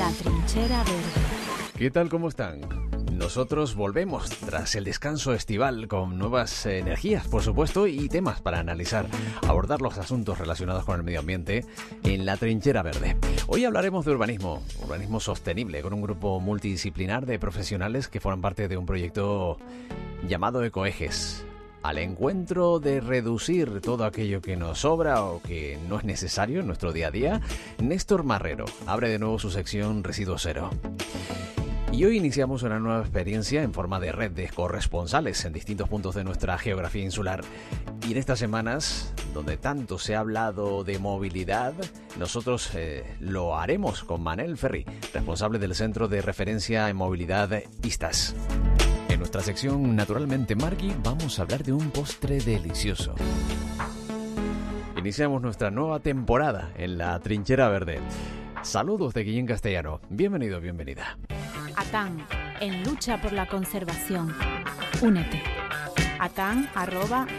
La Trinchera Verde. ¿Qué tal? ¿Cómo están? Nosotros volvemos tras el descanso estival con nuevas energías, por supuesto, y temas para analizar, abordar los asuntos relacionados con el medio ambiente en La Trinchera Verde. Hoy hablaremos de urbanismo sostenible, con un grupo multidisciplinar de profesionales que forman parte de un proyecto llamado Ecoejes. Al encuentro de reducir todo aquello que nos sobra o que no es necesario en nuestro día a día, Néstor Marrero abre de nuevo su sección Residuo Cero. Y hoy iniciamos una nueva experiencia en forma de red de corresponsales en distintos puntos de nuestra geografía insular. Y en estas semanas, donde tanto se ha hablado de movilidad, nosotros lo haremos con Manel Ferri, responsable del Centro de Referencia en Movilidad ISTAS. En nuestra sección Naturalmente Margui vamos a hablar de un postre delicioso. Iniciamos nuestra nueva temporada en La Trinchera Verde. Saludos de Guillén Castellano. Bienvenido, bienvenida. ATAN, en lucha por la conservación. Únete. atan@atan.org.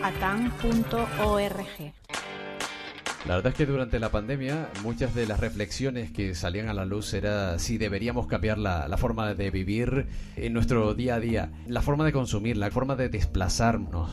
La verdad es que durante la pandemia muchas de las reflexiones que salían a la luz era si deberíamos cambiar la forma de vivir en nuestro día a día, la forma de consumir, la forma de desplazarnos.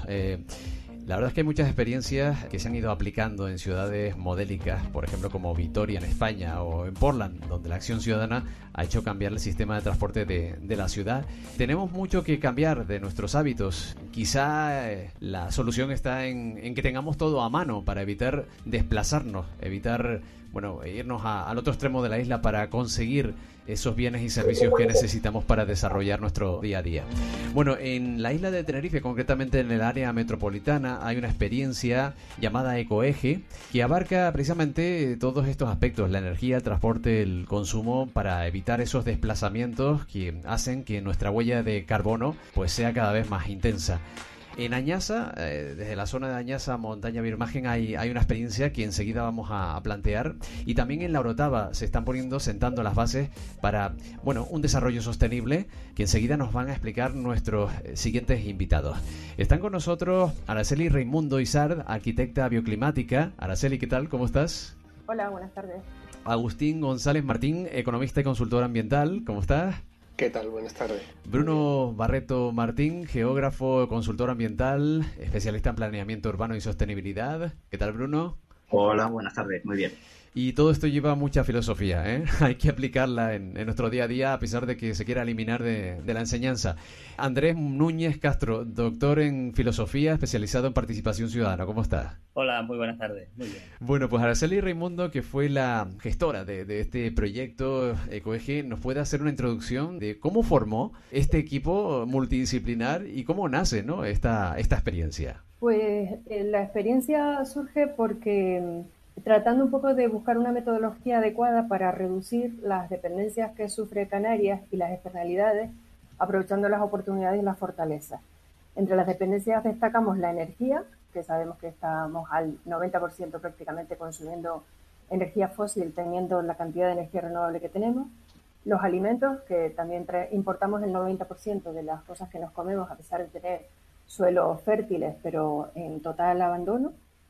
La verdad es que hay muchas experiencias que se han ido aplicando en ciudades modélicas, por ejemplo como Vitoria en España o en Portland, donde la acción ciudadana ha hecho cambiar el sistema de transporte de la ciudad. Tenemos mucho que cambiar de nuestros hábitos. Quizá la solución está en que tengamos todo a mano para evitar desplazarnos, evitar irnos al otro extremo de la isla para conseguir esos bienes y servicios que necesitamos para desarrollar nuestro día a día. Bueno, en la isla de Tenerife, concretamente en el área metropolitana, hay una experiencia llamada Ecoeje que abarca precisamente todos estos aspectos, la energía, el transporte, el consumo, para evitar esos desplazamientos que hacen que nuestra huella de carbono pues sea cada vez más intensa. En Añasa, desde la zona de Añasa, Montaña Birmagen, hay una experiencia que enseguida vamos a plantear. Y también en La Orotava se están sentando las bases para, un desarrollo sostenible que enseguida nos van a explicar nuestros siguientes invitados. Están con nosotros Araceli Raimundo Isard, arquitecta bioclimática. Araceli, ¿qué tal? ¿Cómo estás? Hola, buenas tardes. Agustín González Martín, economista y consultor ambiental. ¿Cómo estás? ¿Qué tal? Buenas tardes. Bruno Barreto Martín, geógrafo, consultor ambiental, especialista en planeamiento urbano y sostenibilidad. ¿Qué tal, Bruno? Hola, buenas tardes. Muy bien. Y todo esto lleva mucha filosofía, ¿eh? Hay que aplicarla en nuestro día a día, a pesar de que se quiera eliminar de la enseñanza. Andrés Núñez Castro, doctor en filosofía, especializado en participación ciudadana. ¿Cómo estás? Hola, muy buenas tardes. Muy bien. Bueno, pues Araceli Raimundo, que fue la gestora de este proyecto Ecoeje, nos puede hacer una introducción de cómo formó este equipo multidisciplinar y cómo nace, ¿no?, esta experiencia. Pues la experiencia surge porque tratando un poco de buscar una metodología adecuada para reducir las dependencias que sufre Canarias y las externalidades, aprovechando las oportunidades y las fortalezas. Entre las dependencias destacamos la energía, que sabemos que estamos al 90% prácticamente consumiendo energía fósil, teniendo la cantidad de energía renovable que tenemos. Los alimentos, que también importamos el 90% de las cosas que nos comemos, a pesar de tener suelos fértiles, pero en total abandono.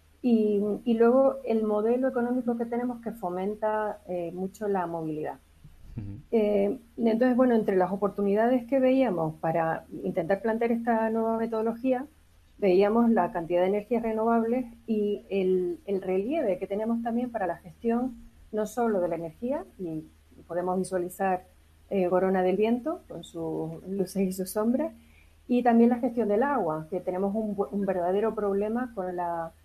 Y luego el modelo económico que tenemos que fomenta mucho la movilidad. Entonces, entre las oportunidades que veíamos para intentar plantear esta nueva metodología, veíamos la cantidad de energías renovables y el relieve que tenemos también para la gestión no solo de la energía, y podemos visualizar Gorona del Viento con sus luces y sus sombras, y también la gestión del agua, que tenemos un verdadero problema con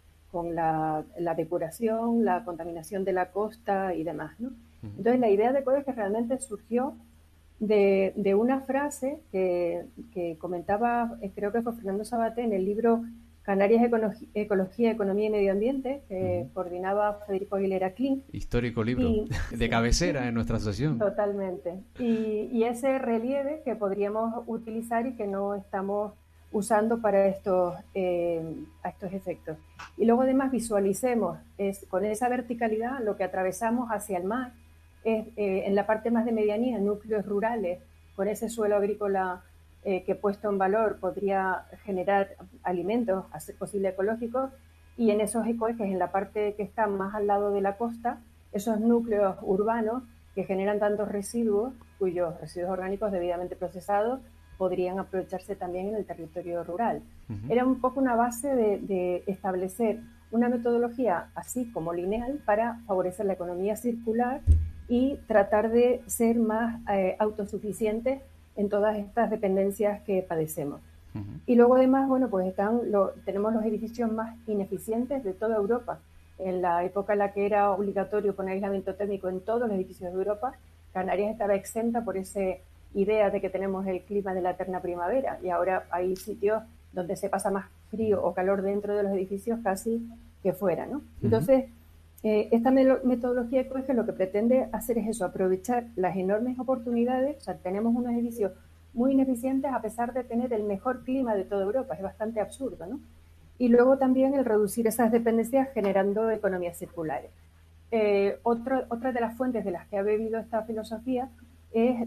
la depuración, la contaminación de la costa y demás, ¿no? Entonces, la idea de Ecoejes realmente surgió de una frase que comentaba, creo que fue Fernando Sabaté, en el libro Canarias, Ecología, Economía y Medio Ambiente, que coordinaba Federico Aguilera Klink. Histórico libro, de cabecera en nuestra asociación. Totalmente. Y ese relieve que podríamos utilizar y que no estamos usando para a estos efectos. Y luego además visualicemos con esa verticalidad lo que atravesamos hacia el mar, en la parte más de medianía, núcleos rurales, con ese suelo agrícola que puesto en valor podría generar alimentos, a ser posible ecológicos, y en esos ecoejes, en la parte que está más al lado de la costa, esos núcleos urbanos que generan tantos residuos, cuyos residuos orgánicos debidamente procesados podrían aprovecharse también en el territorio rural. Era un poco una base de establecer una metodología así como lineal para favorecer la economía circular y tratar de ser más autosuficientes en todas estas dependencias que padecemos. Y luego además, bueno, pues tenemos los edificios más ineficientes de toda Europa. En la época en la que era obligatorio poner aislamiento térmico en todos los edificios de Europa, Canarias estaba exenta por esa idea de que tenemos el clima de la eterna primavera, y ahora hay sitios donde se pasa más frío o calor dentro de los edificios casi que fuera, ¿no? Entonces, esta metodología EcoEje lo que pretende hacer es eso, aprovechar las enormes oportunidades. O sea, tenemos unos edificios muy ineficientes a pesar de tener el mejor clima de toda Europa. Es bastante absurdo, ¿no? Y luego también el reducir esas dependencias generando economías circulares. Otra de las fuentes de las que ha bebido esta filosofía es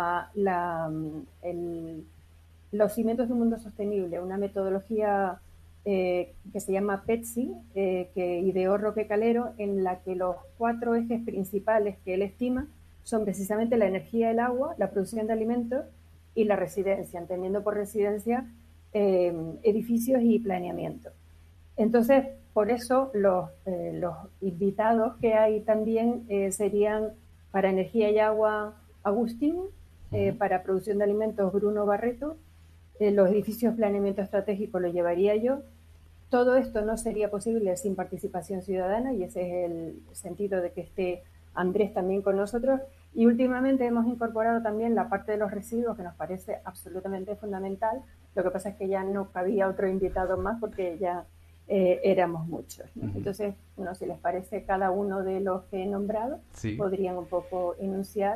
los cimientos de un mundo sostenible, una metodología que se llama PETSI, que ideó Roque Calero, en la que los 4 ejes principales que él estima son precisamente la energía, el agua, la producción de alimentos y la residencia, entendiendo por residencia edificios y planeamiento. Entonces, por eso los invitados que hay también serían para energía y agua Agustín, para producción de alimentos Bruno Barreto, los edificios planeamiento estratégico lo llevaría yo. Todo esto no sería posible sin participación ciudadana, y ese es el sentido de que esté Andrés también con nosotros. Y últimamente hemos incorporado también la parte de los residuos, que nos parece absolutamente fundamental. Lo que pasa es que ya no cabía otro invitado más porque ya éramos muchos, ¿no? Entonces, no, si les parece, cada uno de los que he nombrado podrían un poco enunciar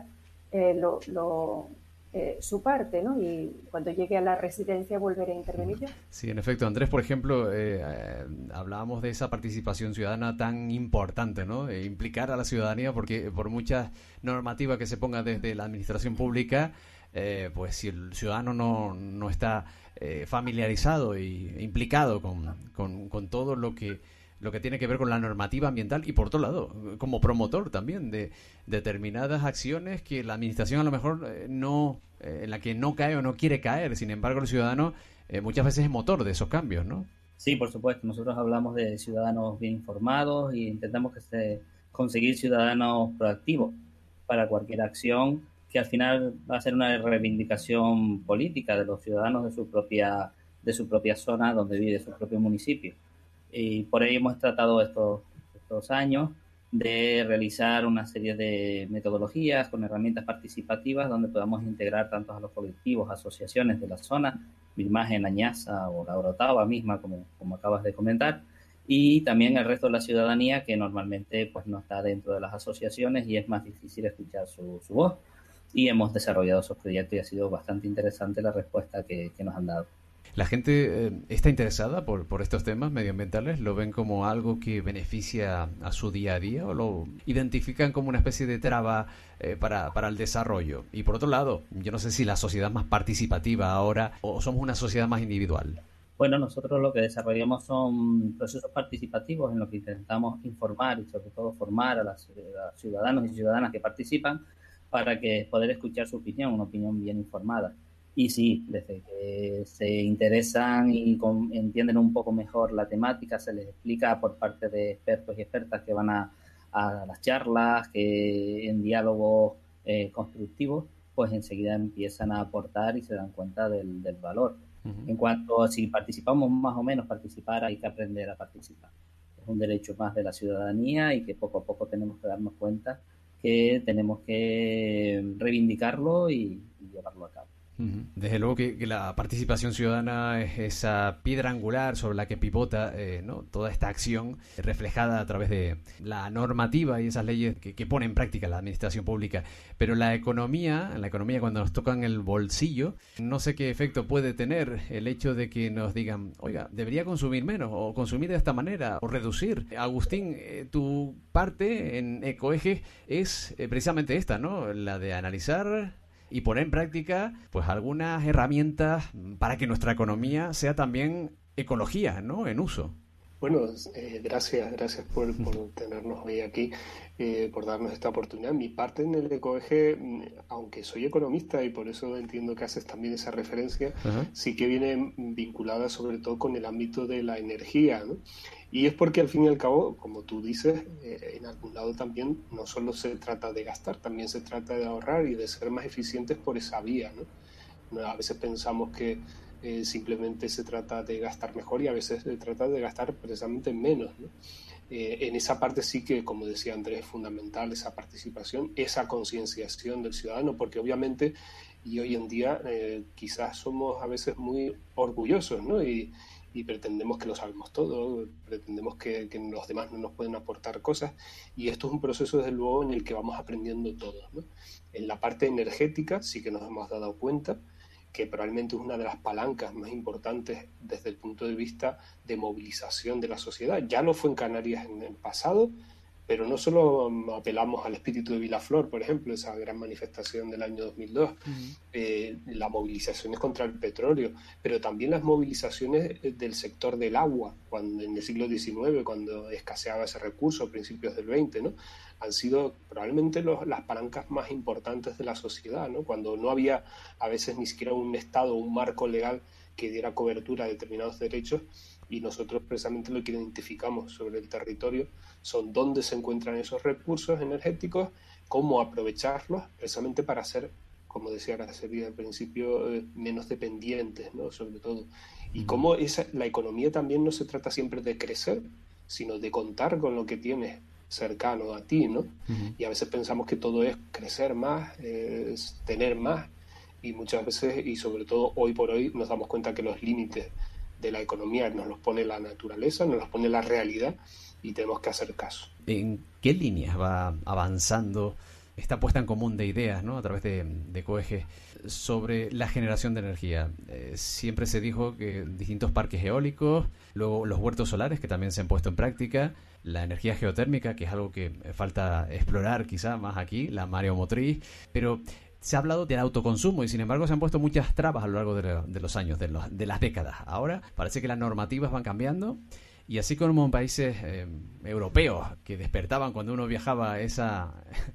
su parte, ¿no? Y cuando llegue a la residencia volveré a intervenir yo. Sí, en efecto, Andrés, por ejemplo, hablábamos de esa participación ciudadana tan importante, ¿no? Implicar a la ciudadanía, porque por mucha normativa que se ponga desde la administración pública, pues si el ciudadano no está familiarizado e implicado con todo lo que tiene que ver con la normativa ambiental, y por otro lado, como promotor también de determinadas acciones que la administración a lo mejor en la que no cae o no quiere caer. Sin embargo, el ciudadano muchas veces es motor de esos cambios, ¿no? Sí, por supuesto. Nosotros hablamos de ciudadanos bien informados y intentamos conseguir ciudadanos proactivos para cualquier acción que al final va a ser una reivindicación política de los ciudadanos de su propia zona donde vive, su propio municipio. Y por ello hemos tratado estos años de realizar una serie de metodologías con herramientas participativas donde podamos integrar tanto a los colectivos, asociaciones de la zona, Vilmagen, Añaza o La Orotava misma, como acabas de comentar, y también el resto de la ciudadanía que normalmente pues no está dentro de las asociaciones y es más difícil escuchar su voz. Y hemos desarrollado esos proyectos y ha sido bastante interesante la respuesta que nos han dado. ¿La gente está interesada por estos temas medioambientales? ¿Lo ven como algo que beneficia a su día a día o lo identifican como una especie de traba para el desarrollo? Y por otro lado, yo no sé si la sociedad es más participativa ahora o somos una sociedad más individual. Bueno, nosotros lo que desarrollamos son procesos participativos en los que intentamos informar y sobre todo formar a los ciudadanos y ciudadanas que participan para poder escuchar su opinión, una opinión bien informada. Y sí, desde que se interesan y entienden un poco mejor la temática, se les explica por parte de expertos y expertas que van a las charlas, que en diálogos constructivos, pues enseguida empiezan a aportar y se dan cuenta del valor. En cuanto a si participamos más o menos, participar hay que aprender a participar. Es un derecho más de la ciudadanía y que poco a poco tenemos que darnos cuenta que tenemos que reivindicarlo y llevarlo a cabo. Desde luego que la participación ciudadana es esa piedra angular sobre la que pivota ¿no? toda esta acción reflejada a través de la normativa y esas leyes que pone en práctica la administración pública. Pero en la economía cuando nos tocan el bolsillo, no sé qué efecto puede tener el hecho de que nos digan, oiga, debería consumir menos o consumir de esta manera o reducir. Agustín, tu parte en EcoEje es precisamente esta, ¿no? La de analizar y poner en práctica pues algunas herramientas para que nuestra economía sea también ecología, ¿no? En uso. Bueno, gracias por tenernos hoy aquí, por darnos esta oportunidad. Mi parte en el EcoEje, aunque soy economista y por eso entiendo que haces también esa referencia, Ajá. sí que viene vinculada sobre todo con el ámbito de la energía, ¿no? Y es porque al fin y al cabo, como tú dices, en algún lado también no solo se trata de gastar, también se trata de ahorrar y de ser más eficientes por esa vía, ¿no? A veces pensamos que simplemente se trata de gastar mejor y a veces se trata de gastar precisamente menos, ¿no? En esa parte sí que, como decía Andrés, es fundamental esa participación, esa concienciación del ciudadano, porque obviamente, y hoy en día quizás somos a veces muy orgullosos, ¿no? Y pretendemos que lo sabemos todo, pretendemos que los demás no nos pueden aportar cosas, y esto es un proceso desde luego en el que vamos aprendiendo todos, ¿no? En la parte energética sí que nos hemos dado cuenta que probablemente es una de las palancas más importantes desde el punto de vista de movilización de la sociedad. Ya lo fue en Canarias en el pasado, pero no solo apelamos al espíritu de Vilaflor, por ejemplo, esa gran manifestación del año 2002, las movilizaciones contra el petróleo, pero también las movilizaciones del sector del agua, cuando en el siglo XIX, cuando escaseaba ese recurso, a principios del XX, ¿no? Han sido probablemente las palancas más importantes de la sociedad, ¿no? Cuando no había a veces ni siquiera un Estado, un marco legal que diera cobertura a determinados derechos, y nosotros precisamente lo que identificamos sobre el territorio son dónde se encuentran esos recursos energéticos, cómo aprovecharlos precisamente para ser, como decía Araceli al principio, menos dependientes, ¿no? Sobre todo. Y cómo la economía también no se trata siempre de crecer, sino de contar con lo que tienes cercano a ti, ¿no? Y a veces pensamos que todo es crecer más, es tener más, y muchas veces, y sobre todo hoy por hoy, nos damos cuenta que los límites de la economía nos los pone la naturaleza, nos los pone la realidad, y tenemos que hacer caso. ¿En qué líneas va avanzando esta puesta en común de ideas, ¿no? A través de EcoEje sobre la generación de energía? Siempre se dijo que distintos parques eólicos, luego los huertos solares que también se han puesto en práctica, la energía geotérmica, que es algo que falta explorar quizá más aquí, la mareomotriz, pero se ha hablado del autoconsumo y sin embargo se han puesto muchas trabas a lo largo de los años, de las décadas. Ahora parece que las normativas van cambiando y así como en países europeos que despertaban cuando uno viajaba esa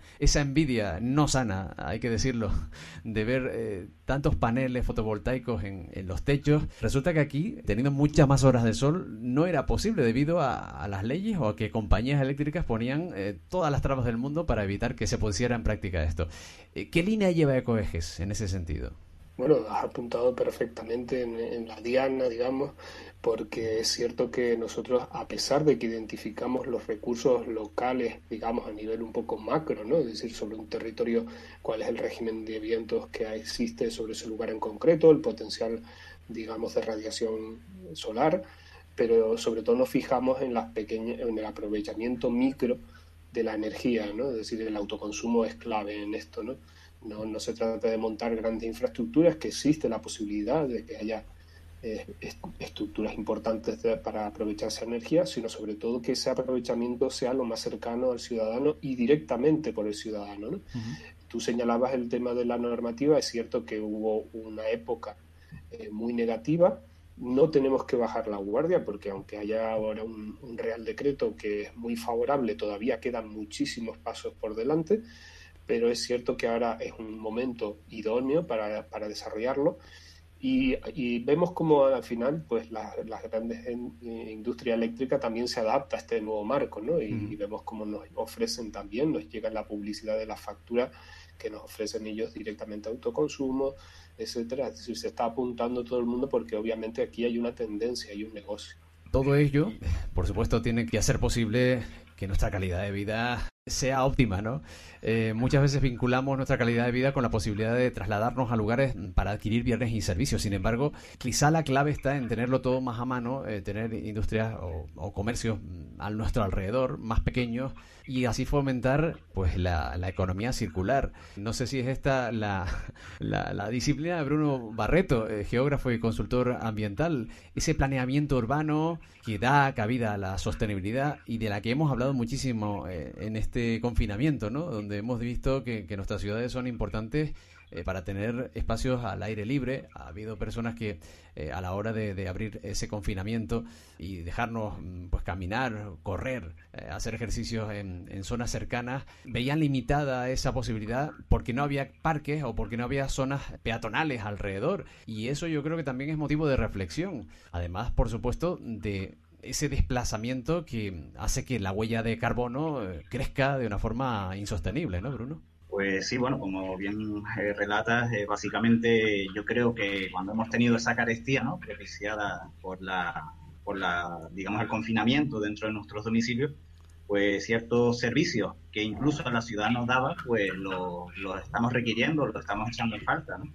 envidia no sana, hay que decirlo, de ver tantos paneles fotovoltaicos en los techos, resulta que aquí, teniendo muchas más horas de sol, no era posible debido a las leyes o a que compañías eléctricas ponían todas las trabas del mundo para evitar que se pusiera en práctica esto. ¿Qué línea lleva EcoEjes en ese sentido? Bueno, has apuntado perfectamente en la diana, digamos, porque es cierto que nosotros, a pesar de que identificamos los recursos locales, digamos, a nivel un poco macro, ¿no? Es decir, sobre un territorio, cuál es el régimen de vientos que existe sobre ese lugar en concreto, el potencial, digamos, de radiación solar, pero sobre todo nos fijamos en en el aprovechamiento micro de la energía, ¿no? Es decir, el autoconsumo es clave en esto, ¿no? No se trata de montar grandes infraestructuras, que existe la posibilidad de que haya estructuras importantes para aprovechar esa energía, sino sobre todo que ese aprovechamiento sea lo más cercano al ciudadano y directamente por el ciudadano, ¿no? Tú señalabas el tema de la normativa, es cierto que hubo una época muy negativa. No tenemos que bajar la guardia porque aunque haya ahora un Real Decreto que es muy favorable, todavía quedan muchísimos pasos por delante, pero es cierto que ahora es un momento idóneo para desarrollarlo y vemos como al final pues las grandes industria eléctrica también se adapta a este nuevo marco, ¿no? Y vemos cómo nos ofrecen también, nos llega la publicidad de las facturas que nos ofrecen ellos directamente a autoconsumo, etcétera. Es decir, se está apuntando todo el mundo porque obviamente aquí hay una tendencia, hay un negocio. Todo ello, por supuesto, tiene que hacer posible que nuestra calidad de vida sea óptima, ¿no? Muchas veces vinculamos nuestra calidad de vida con la posibilidad de trasladarnos a lugares para adquirir bienes y servicios. Sin embargo, quizá la clave está en tenerlo todo más a mano, tener industrias o comercios a nuestro alrededor, más pequeños, y así fomentar pues la economía circular. No sé si es esta la disciplina de Bruno Barreto, geógrafo y consultor ambiental, ese planeamiento urbano que da cabida a la sostenibilidad y de la que hemos hablado muchísimo en este confinamiento, ¿no? Donde hemos visto que nuestras ciudades son importantes para tener espacios al aire libre. Ha habido personas que a la hora de abrir ese confinamiento y dejarnos pues caminar, correr, hacer ejercicios en zonas cercanas, veían limitada esa posibilidad porque no había parques o porque no había zonas peatonales alrededor, y eso yo creo que también es motivo de reflexión, además por supuesto de ese desplazamiento que hace que la huella de carbono crezca de una forma insostenible, ¿no, Bruno? Pues sí, bueno, como bien relatas, básicamente yo creo que cuando hemos tenido esa carestía, ¿no?, propiciada por digamos, el confinamiento dentro de nuestros domicilios, pues ciertos servicios que incluso la ciudad nos daba, pues los estamos requiriendo, los estamos echando en falta, ¿no?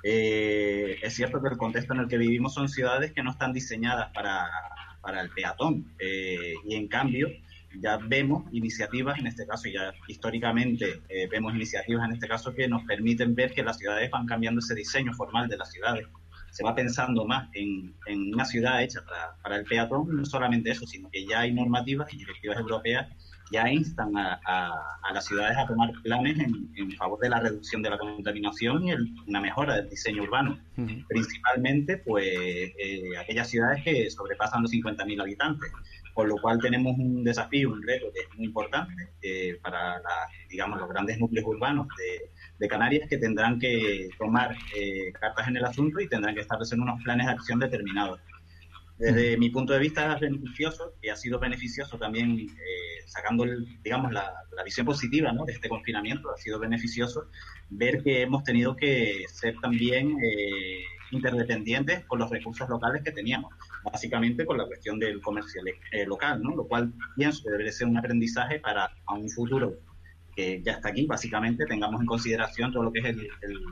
Es cierto que el contexto en el que vivimos son ciudades que no están diseñadas para el peatón, y en cambio ya vemos iniciativas, en este caso ya históricamente vemos iniciativas en este caso que nos permiten ver que las ciudades van cambiando ese diseño formal de las ciudades. Se va pensando más en una ciudad hecha para el peatón, no solamente eso, sino que ya hay normativas y directivas europeas ya instan a las ciudades a tomar planes en favor de la reducción de la contaminación y una mejora del diseño urbano. Uh-huh. Principalmente, pues, aquellas ciudades que sobrepasan los 50.000 habitantes, por lo cual tenemos un desafío, un reto que es muy importante para digamos, los grandes núcleos urbanos de Canarias, que tendrán que tomar cartas en el asunto y tendrán que establecer unos planes de acción determinados. Desde mi punto de vista es beneficioso, y ha sido beneficioso también, sacando digamos la visión positiva, ¿no?, de este confinamiento, ha sido beneficioso ver que hemos tenido que ser también interdependientes con los recursos locales que teníamos, básicamente con la cuestión del comercio local, ¿no?, lo cual pienso que debería ser un aprendizaje para a un futuro que ya está aquí. Básicamente tengamos en consideración todo lo que es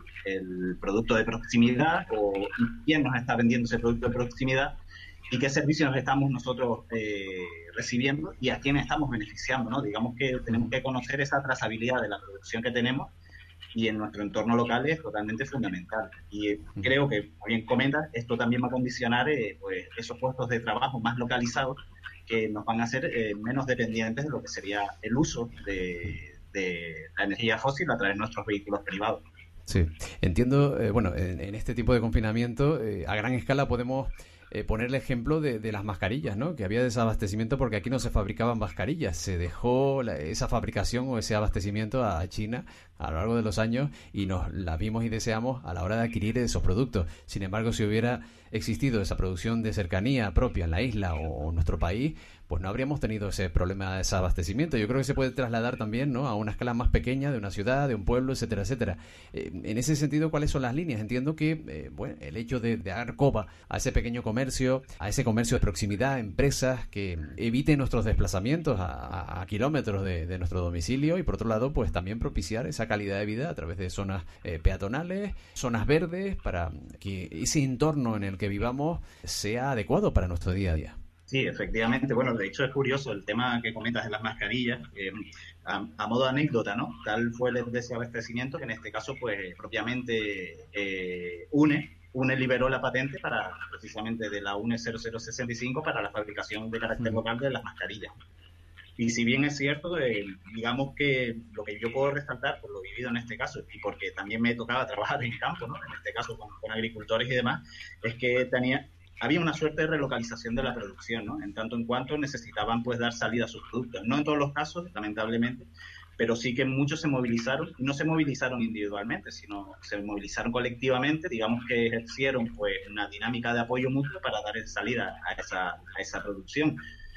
el producto de proximidad, o quién nos está vendiendo ese producto de proximidad y qué servicios estamos nosotros recibiendo y a quién estamos beneficiando, ¿no? Digamos que tenemos que conocer esa trazabilidad de la producción que tenemos, y en nuestro entorno local es totalmente fundamental. Y creo que, como bien comentas, esto también va a condicionar pues esos puestos de trabajo más localizados que nos van a hacer menos dependientes de lo que sería el uso de la energía fósil a través de nuestros vehículos privados. Sí, entiendo, bueno, en este tipo de confinamiento a gran escala podemos poner el ejemplo de las mascarillas, ¿no? Que había desabastecimiento porque aquí no se fabricaban mascarillas. Se dejó esa fabricación o ese abastecimiento a China a lo largo de los años y nos la vimos y deseamos a la hora de adquirir esos productos. Sin embargo, si hubiera existido esa producción de cercanía propia en la isla o nuestro país, pues no habríamos tenido ese problema de desabastecimiento. Yo creo que se puede trasladar también, ¿no?, a una escala más pequeña de una ciudad, de un pueblo, etcétera, etcétera. En ese sentido, ¿cuáles son las líneas? Entiendo que bueno, el hecho de dar coba a ese pequeño comercio, a ese comercio de proximidad, empresas que eviten nuestros desplazamientos a kilómetros de nuestro domicilio, y por otro lado, pues también propiciar esa calidad de vida a través de zonas peatonales, zonas verdes, para que ese entorno en el que vivamos sea adecuado para nuestro día a día. Sí, efectivamente. Bueno, de hecho es curioso el tema que comentas de las mascarillas. A modo de anécdota, ¿no?, tal fue el desabastecimiento que en este caso, pues, propiamente UNE liberó la patente precisamente de la UNE 0065 para la fabricación de carácter local de las mascarillas. Y si bien es cierto, digamos que lo que yo puedo resaltar por lo vivido en este caso, y porque también me tocaba trabajar en campo, ¿no?, en este caso con agricultores y demás, es que había una suerte de relocalización de la producción, ¿no?, en tanto en cuanto necesitaban, pues, dar salida a sus productos. No en todos los casos, lamentablemente, pero sí que muchos se movilizaron, y no se movilizaron individualmente, sino se movilizaron colectivamente, digamos que ejercieron, pues, una dinámica de apoyo mutuo para dar salida a esa producción.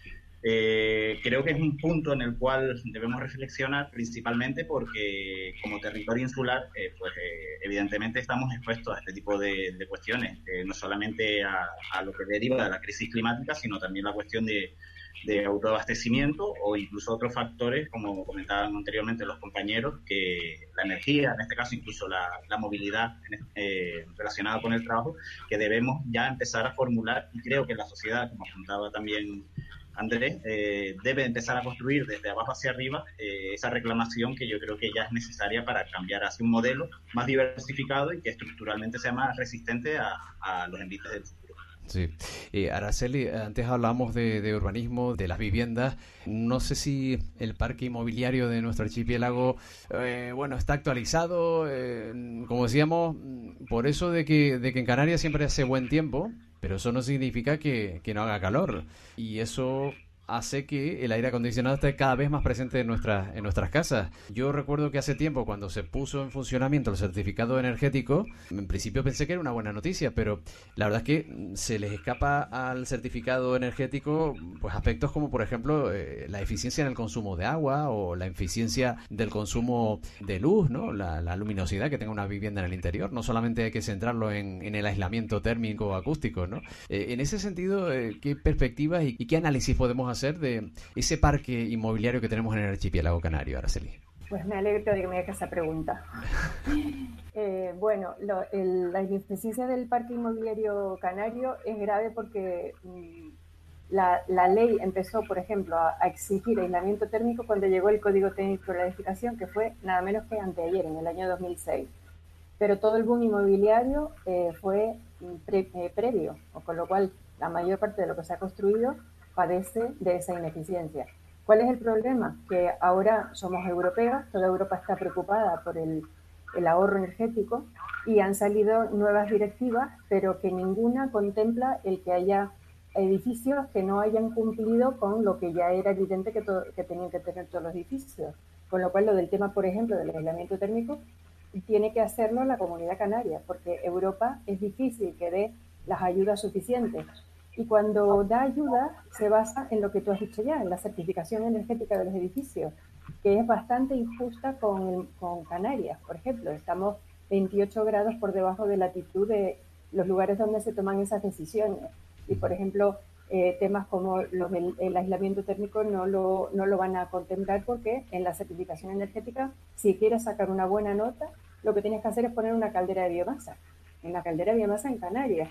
Creo que es un punto en el cual debemos reflexionar, principalmente porque como territorio insular, pues evidentemente estamos expuestos a este tipo de cuestiones, no solamente a lo que deriva de la crisis climática, sino también la cuestión de autoabastecimiento o incluso otros factores, como comentaban anteriormente los compañeros, que la energía, en este caso incluso la movilidad relacionada con el trabajo, que debemos ya empezar a formular, y creo que la sociedad, como apuntaba también Andrés, debe empezar a construir desde abajo hacia arriba esa reclamación que yo creo que ya es necesaria para cambiar hacia un modelo más diversificado y que estructuralmente sea más resistente a los envites del futuro. Sí. Araceli, antes hablamos de urbanismo, de las viviendas. No sé si el parque inmobiliario de nuestro archipiélago, está actualizado, como decíamos, por eso de que en Canarias siempre hace buen tiempo, pero eso no significa que no haga calor. Y eso hace que el aire acondicionado esté cada vez más presente en nuestras casas. Yo recuerdo que hace tiempo, cuando se puso en funcionamiento el certificado energético, en principio pensé que era una buena noticia, pero la verdad es que se les escapa al certificado energético pues aspectos como, por ejemplo, la eficiencia en el consumo de agua o la eficiencia del consumo de luz, ¿no? La luminosidad que tenga una vivienda en el interior. No solamente hay que centrarlo en el aislamiento térmico o acústico, ¿no? En ese sentido, ¿qué perspectivas y qué análisis podemos hacer de ese parque inmobiliario que tenemos en el archipiélago canario, Araceli? Pues me alegro de que me hagas esa pregunta. La ineficiencia del parque inmobiliario canario es grave porque la ley empezó, por ejemplo, a exigir aislamiento térmico cuando llegó el Código Técnico de la Edificación, que fue nada menos que anteayer, en el año 2006. Pero todo el boom inmobiliario fue previo, con lo cual la mayor parte de lo que se ha construido padece de esa ineficiencia. ¿Cuál es el problema? Que ahora somos europeos, toda Europa está preocupada por el ahorro energético y han salido nuevas directivas, pero que ninguna contempla el que haya edificios que no hayan cumplido con lo que ya era evidente que tenían que tener todos los edificios. Con lo cual, lo del tema, por ejemplo, del aislamiento térmico, tiene que hacerlo la Comunidad Canaria, porque Europa es difícil que dé las ayudas suficientes. Y cuando da ayuda, se basa en lo que tú has dicho ya, en la certificación energética de los edificios, que es bastante injusta con Canarias. Por ejemplo, estamos 28 grados por debajo de latitud de los lugares donde se toman esas decisiones. Y, por ejemplo, temas como el aislamiento térmico no lo van a contemplar porque en la certificación energética, si quieres sacar una buena nota, lo que tienes que hacer es poner una caldera de biomasa. Una caldera de biomasa en Canarias,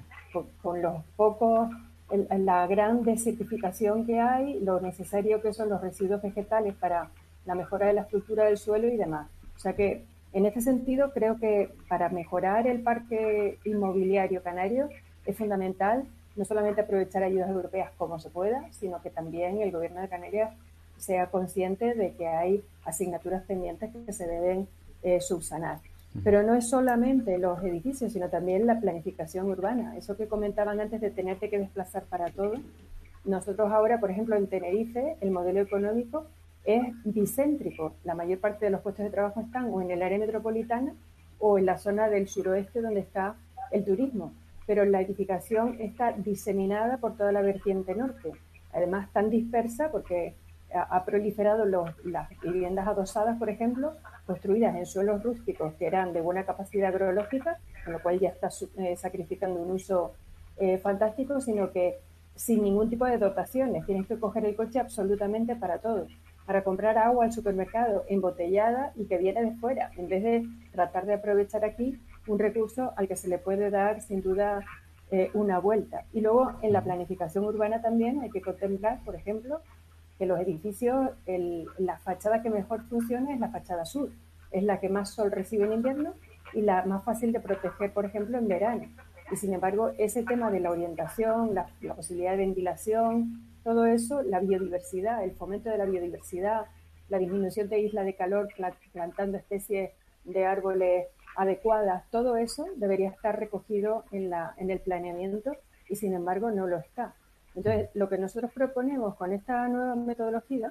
con los pocos, la gran desertificación que hay, lo necesario que son los residuos vegetales para la mejora de la estructura del suelo y demás. O sea que, en este sentido, creo que para mejorar el parque inmobiliario canario es fundamental no solamente aprovechar ayudas europeas como se pueda, sino que también el gobierno de Canarias sea consciente de que hay asignaturas pendientes que se deben subsanar. Pero no es solamente los edificios, sino también la planificación urbana. Eso que comentaban antes de tenerte que desplazar para todo. Nosotros ahora, por ejemplo, en Tenerife, el modelo económico es bicéntrico. La mayor parte de los puestos de trabajo están o en el área metropolitana o en la zona del suroeste donde está el turismo. Pero la edificación está diseminada por toda la vertiente norte. Además, tan dispersa porque ha proliferado las viviendas adosadas, por ejemplo, construidas en suelos rústicos que eran de buena capacidad agrológica, con lo cual ya está sacrificando un uso fantástico, sino que sin ningún tipo de dotaciones. Tienes que coger el coche absolutamente para todo, para comprar agua al supermercado embotellada y que viene de fuera, en vez de tratar de aprovechar aquí un recurso al que se le puede dar sin duda una vuelta. Y luego en la planificación urbana también hay que contemplar, por ejemplo, que los edificios, la fachada que mejor funciona es la fachada sur, es la que más sol recibe en invierno y la más fácil de proteger, por ejemplo, en verano. Y sin embargo, ese tema de la orientación, la posibilidad de ventilación, todo eso, la biodiversidad, el fomento de la biodiversidad, la disminución de isla de calor plantando especies de árboles adecuadas, todo eso debería estar recogido en el planeamiento y sin embargo no lo está. Entonces, lo que nosotros proponemos con esta nueva metodología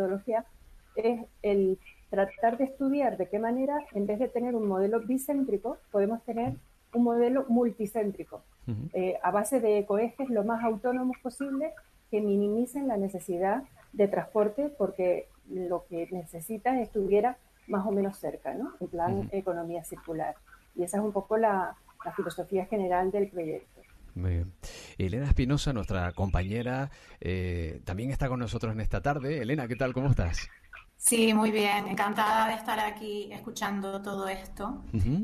es el tratar de estudiar de qué manera, en vez de tener un modelo bicéntrico, podemos tener un modelo multicéntrico, a base de ecoejes lo más autónomos posible, que minimicen la necesidad de transporte, porque lo que necesitas es que estuviera más o menos cerca, ¿no? En plan economía circular. Y esa es un poco la filosofía general del proyecto. Muy bien. Elena Espinosa, nuestra compañera, también está con nosotros en esta tarde. Elena, ¿qué tal? ¿Cómo estás? Sí, muy bien. Encantada de estar aquí escuchando todo esto.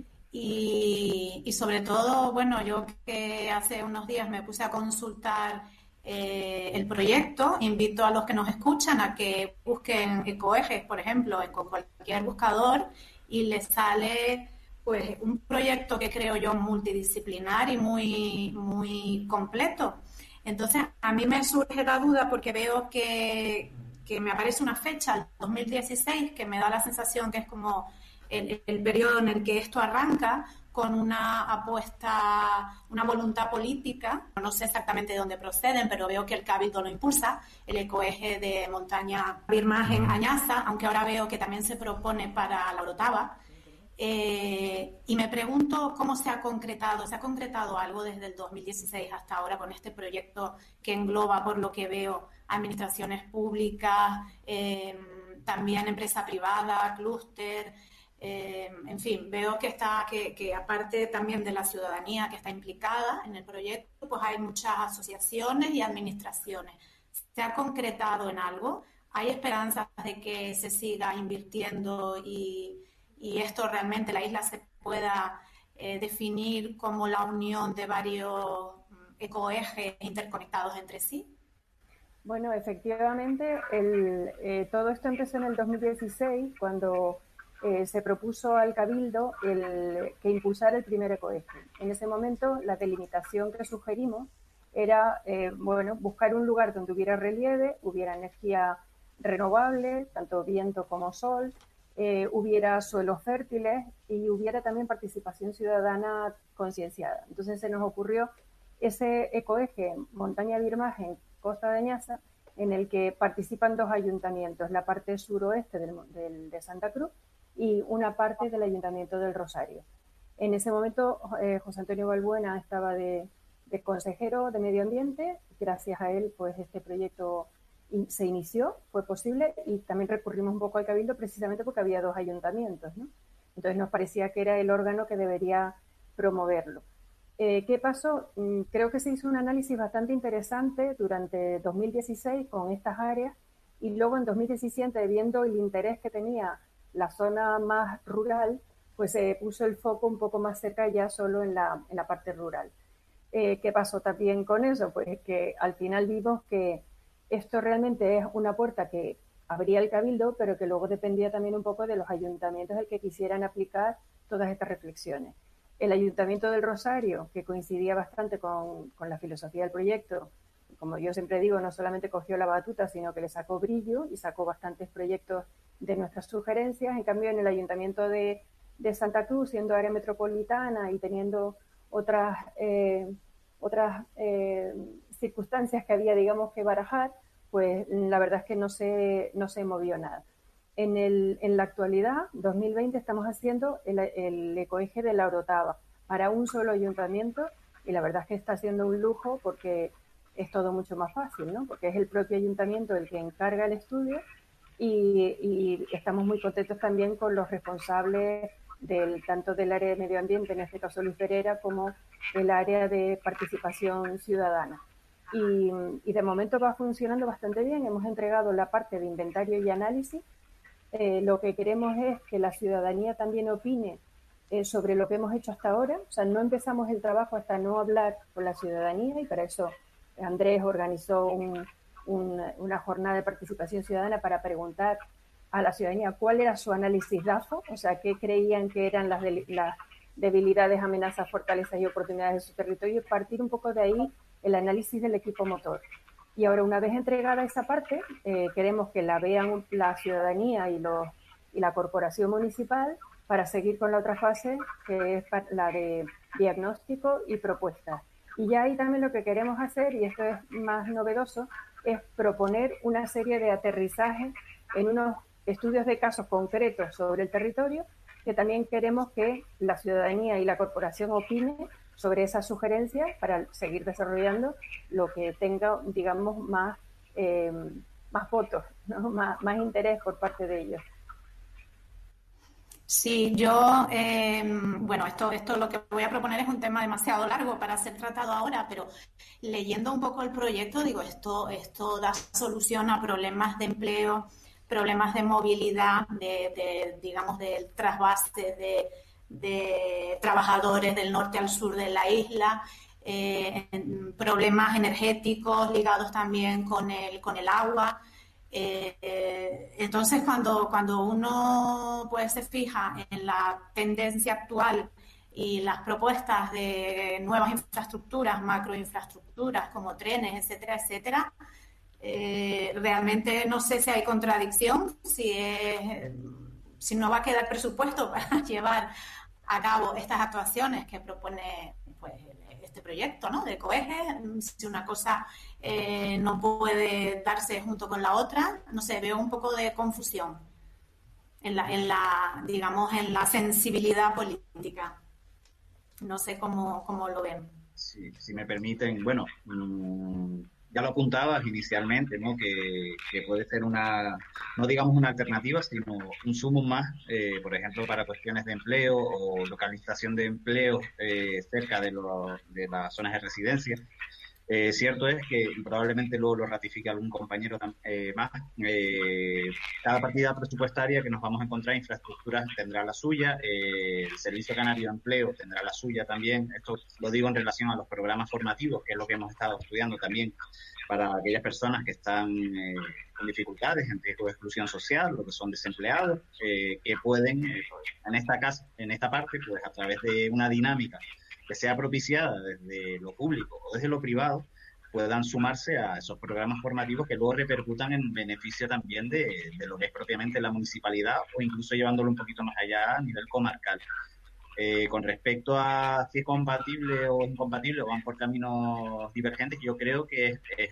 Y sobre todo, bueno, yo que hace unos días me puse a consultar el proyecto, invito a los que nos escuchan a que busquen ecoejes, por ejemplo, con cualquier buscador y les sale pues un proyecto que creo yo multidisciplinar y muy completo. Entonces, a mí me surge la duda porque veo que me aparece una fecha, el 2016, que me da la sensación que es como el periodo en el que esto arranca, con una apuesta, una voluntad política. No sé exactamente de dónde proceden, pero veo que el Cabildo lo impulsa, el ecoeje de montaña Birmagen-Añaza, aunque ahora veo que también se propone para la Orotava. Y me pregunto cómo se ha concretado algo desde el 2016 hasta ahora con este proyecto que engloba, por lo que veo, administraciones públicas, también empresa privada, clúster, en fin, veo que aparte también de la ciudadanía que está implicada en el proyecto, pues hay muchas asociaciones y administraciones. ¿Se ha concretado en algo? ¿Hay esperanzas de que se siga invirtiendo y esto realmente, la isla se pueda definir como la unión de varios ecoejes interconectados entre sí? Bueno, efectivamente, todo esto empezó en el 2016, cuando se propuso al Cabildo que impulsara el primer ecoeje. En ese momento, la delimitación que sugerimos era buscar un lugar donde hubiera relieve, hubiera energía renovable, tanto viento como sol, hubiera suelos fértiles y hubiera también participación ciudadana concienciada. Entonces se nos ocurrió ese ecoeje Montaña Birmagen, Costa de Añaza, en el que participan 2 ayuntamientos, la parte suroeste de Santa Cruz y una parte del Ayuntamiento del Rosario. En ese momento José Antonio Balbuena estaba de consejero de Medio Ambiente. Gracias a él, pues este proyecto se inició, fue posible, y también recurrimos un poco al Cabildo precisamente porque había 2 ayuntamientos, ¿no? Entonces nos parecía que era el órgano que debería promoverlo. ¿Qué pasó? Creo que se hizo un análisis bastante interesante durante 2016 con estas áreas, y luego en 2017, viendo el interés que tenía la zona más rural, pues se puso el foco un poco más cerca ya solo en la parte rural. ¿Qué pasó también con eso? Pues que al final vimos que esto realmente es una puerta que abría el Cabildo, pero que luego dependía también un poco de los ayuntamientos el que quisieran aplicar todas estas reflexiones. El Ayuntamiento del Rosario, que coincidía bastante con la filosofía del proyecto, como yo siempre digo, no solamente cogió la batuta, sino que le sacó brillo y sacó bastantes proyectos de nuestras sugerencias. En cambio, en el Ayuntamiento de Santa Cruz, siendo área metropolitana y teniendo otras circunstancias que había, digamos, que barajar, pues la verdad es que no se movió nada. En la actualidad, 2020, estamos haciendo el ecoeje de la Orotava para un solo ayuntamiento, y la verdad es que está siendo un lujo porque es todo mucho más fácil, ¿no? Porque es el propio ayuntamiento el que encarga el estudio, y estamos muy contentos también con los responsables tanto del área de medio ambiente, en este caso Luis Pereira, como el área de participación ciudadana. Y de momento va funcionando bastante bien. Hemos entregado la parte de inventario y análisis. Lo que queremos es que la ciudadanía también opine sobre lo que hemos hecho hasta ahora. O sea, no empezamos el trabajo hasta no hablar con la ciudadanía, y para eso Andrés organizó una jornada de participación ciudadana para preguntar a la ciudadanía cuál era su análisis DAFO, o sea, qué creían que eran las debilidades, amenazas, fortalezas y oportunidades de su territorio, y partir un poco de ahí el análisis del equipo motor. Y ahora, una vez entregada esa parte, queremos que la vean la ciudadanía y la corporación municipal, para seguir con la otra fase, que es la de diagnóstico y propuestas. Y ya ahí también lo que queremos hacer, y esto es más novedoso, es proponer una serie de aterrizajes en unos estudios de casos concretos sobre el territorio, que también queremos que la ciudadanía y la corporación opine sobre esas sugerencias para seguir desarrollando lo que tenga, digamos, más votos, ¿no? más interés por parte de ellos. Sí, yo, esto lo que voy a proponer es un tema demasiado largo para ser tratado ahora, pero leyendo un poco el proyecto, digo, esto da solución a problemas de empleo, problemas de movilidad, digamos, del trasvase de trabajadores del norte al sur de la isla, problemas energéticos ligados también con el agua. Entonces, cuando uno pues se fija en la tendencia actual y las propuestas de nuevas infraestructuras, macroinfraestructuras como trenes, etcétera, etcétera, realmente no sé si hay contradicción, si no va a quedar presupuesto para llevar a cabo estas actuaciones que propone pues este proyecto, ¿no?, de COEGE. Si una cosa no puede darse junto con la otra, no sé, veo un poco de confusión en la sensibilidad política. No sé cómo lo ven. Sí, si me permiten, bueno, ya lo apuntabas inicialmente, ¿no? Que puede ser no digamos una alternativa, sino un sumum más, por ejemplo, para cuestiones de empleo o localización de empleo cerca de las zonas de residencia. Cierto es que, y probablemente luego lo ratifique algún compañero más, cada partida presupuestaria que nos vamos a encontrar, infraestructuras tendrá la suya, el Servicio Canario de Empleo tendrá la suya también. Esto lo digo en relación a los programas formativos, que es lo que hemos estado estudiando también para aquellas personas que están con dificultades, en riesgo de exclusión social, o que son desempleados, que pueden, en esta parte, pues a través de una dinámica que sea propiciada desde lo público o desde lo privado, puedan sumarse a esos programas formativos que luego repercutan en beneficio también de lo que es propiamente la municipalidad, o incluso llevándolo un poquito más allá a nivel comarcal. Con respecto a si es compatible o incompatible o van por caminos divergentes, yo creo que es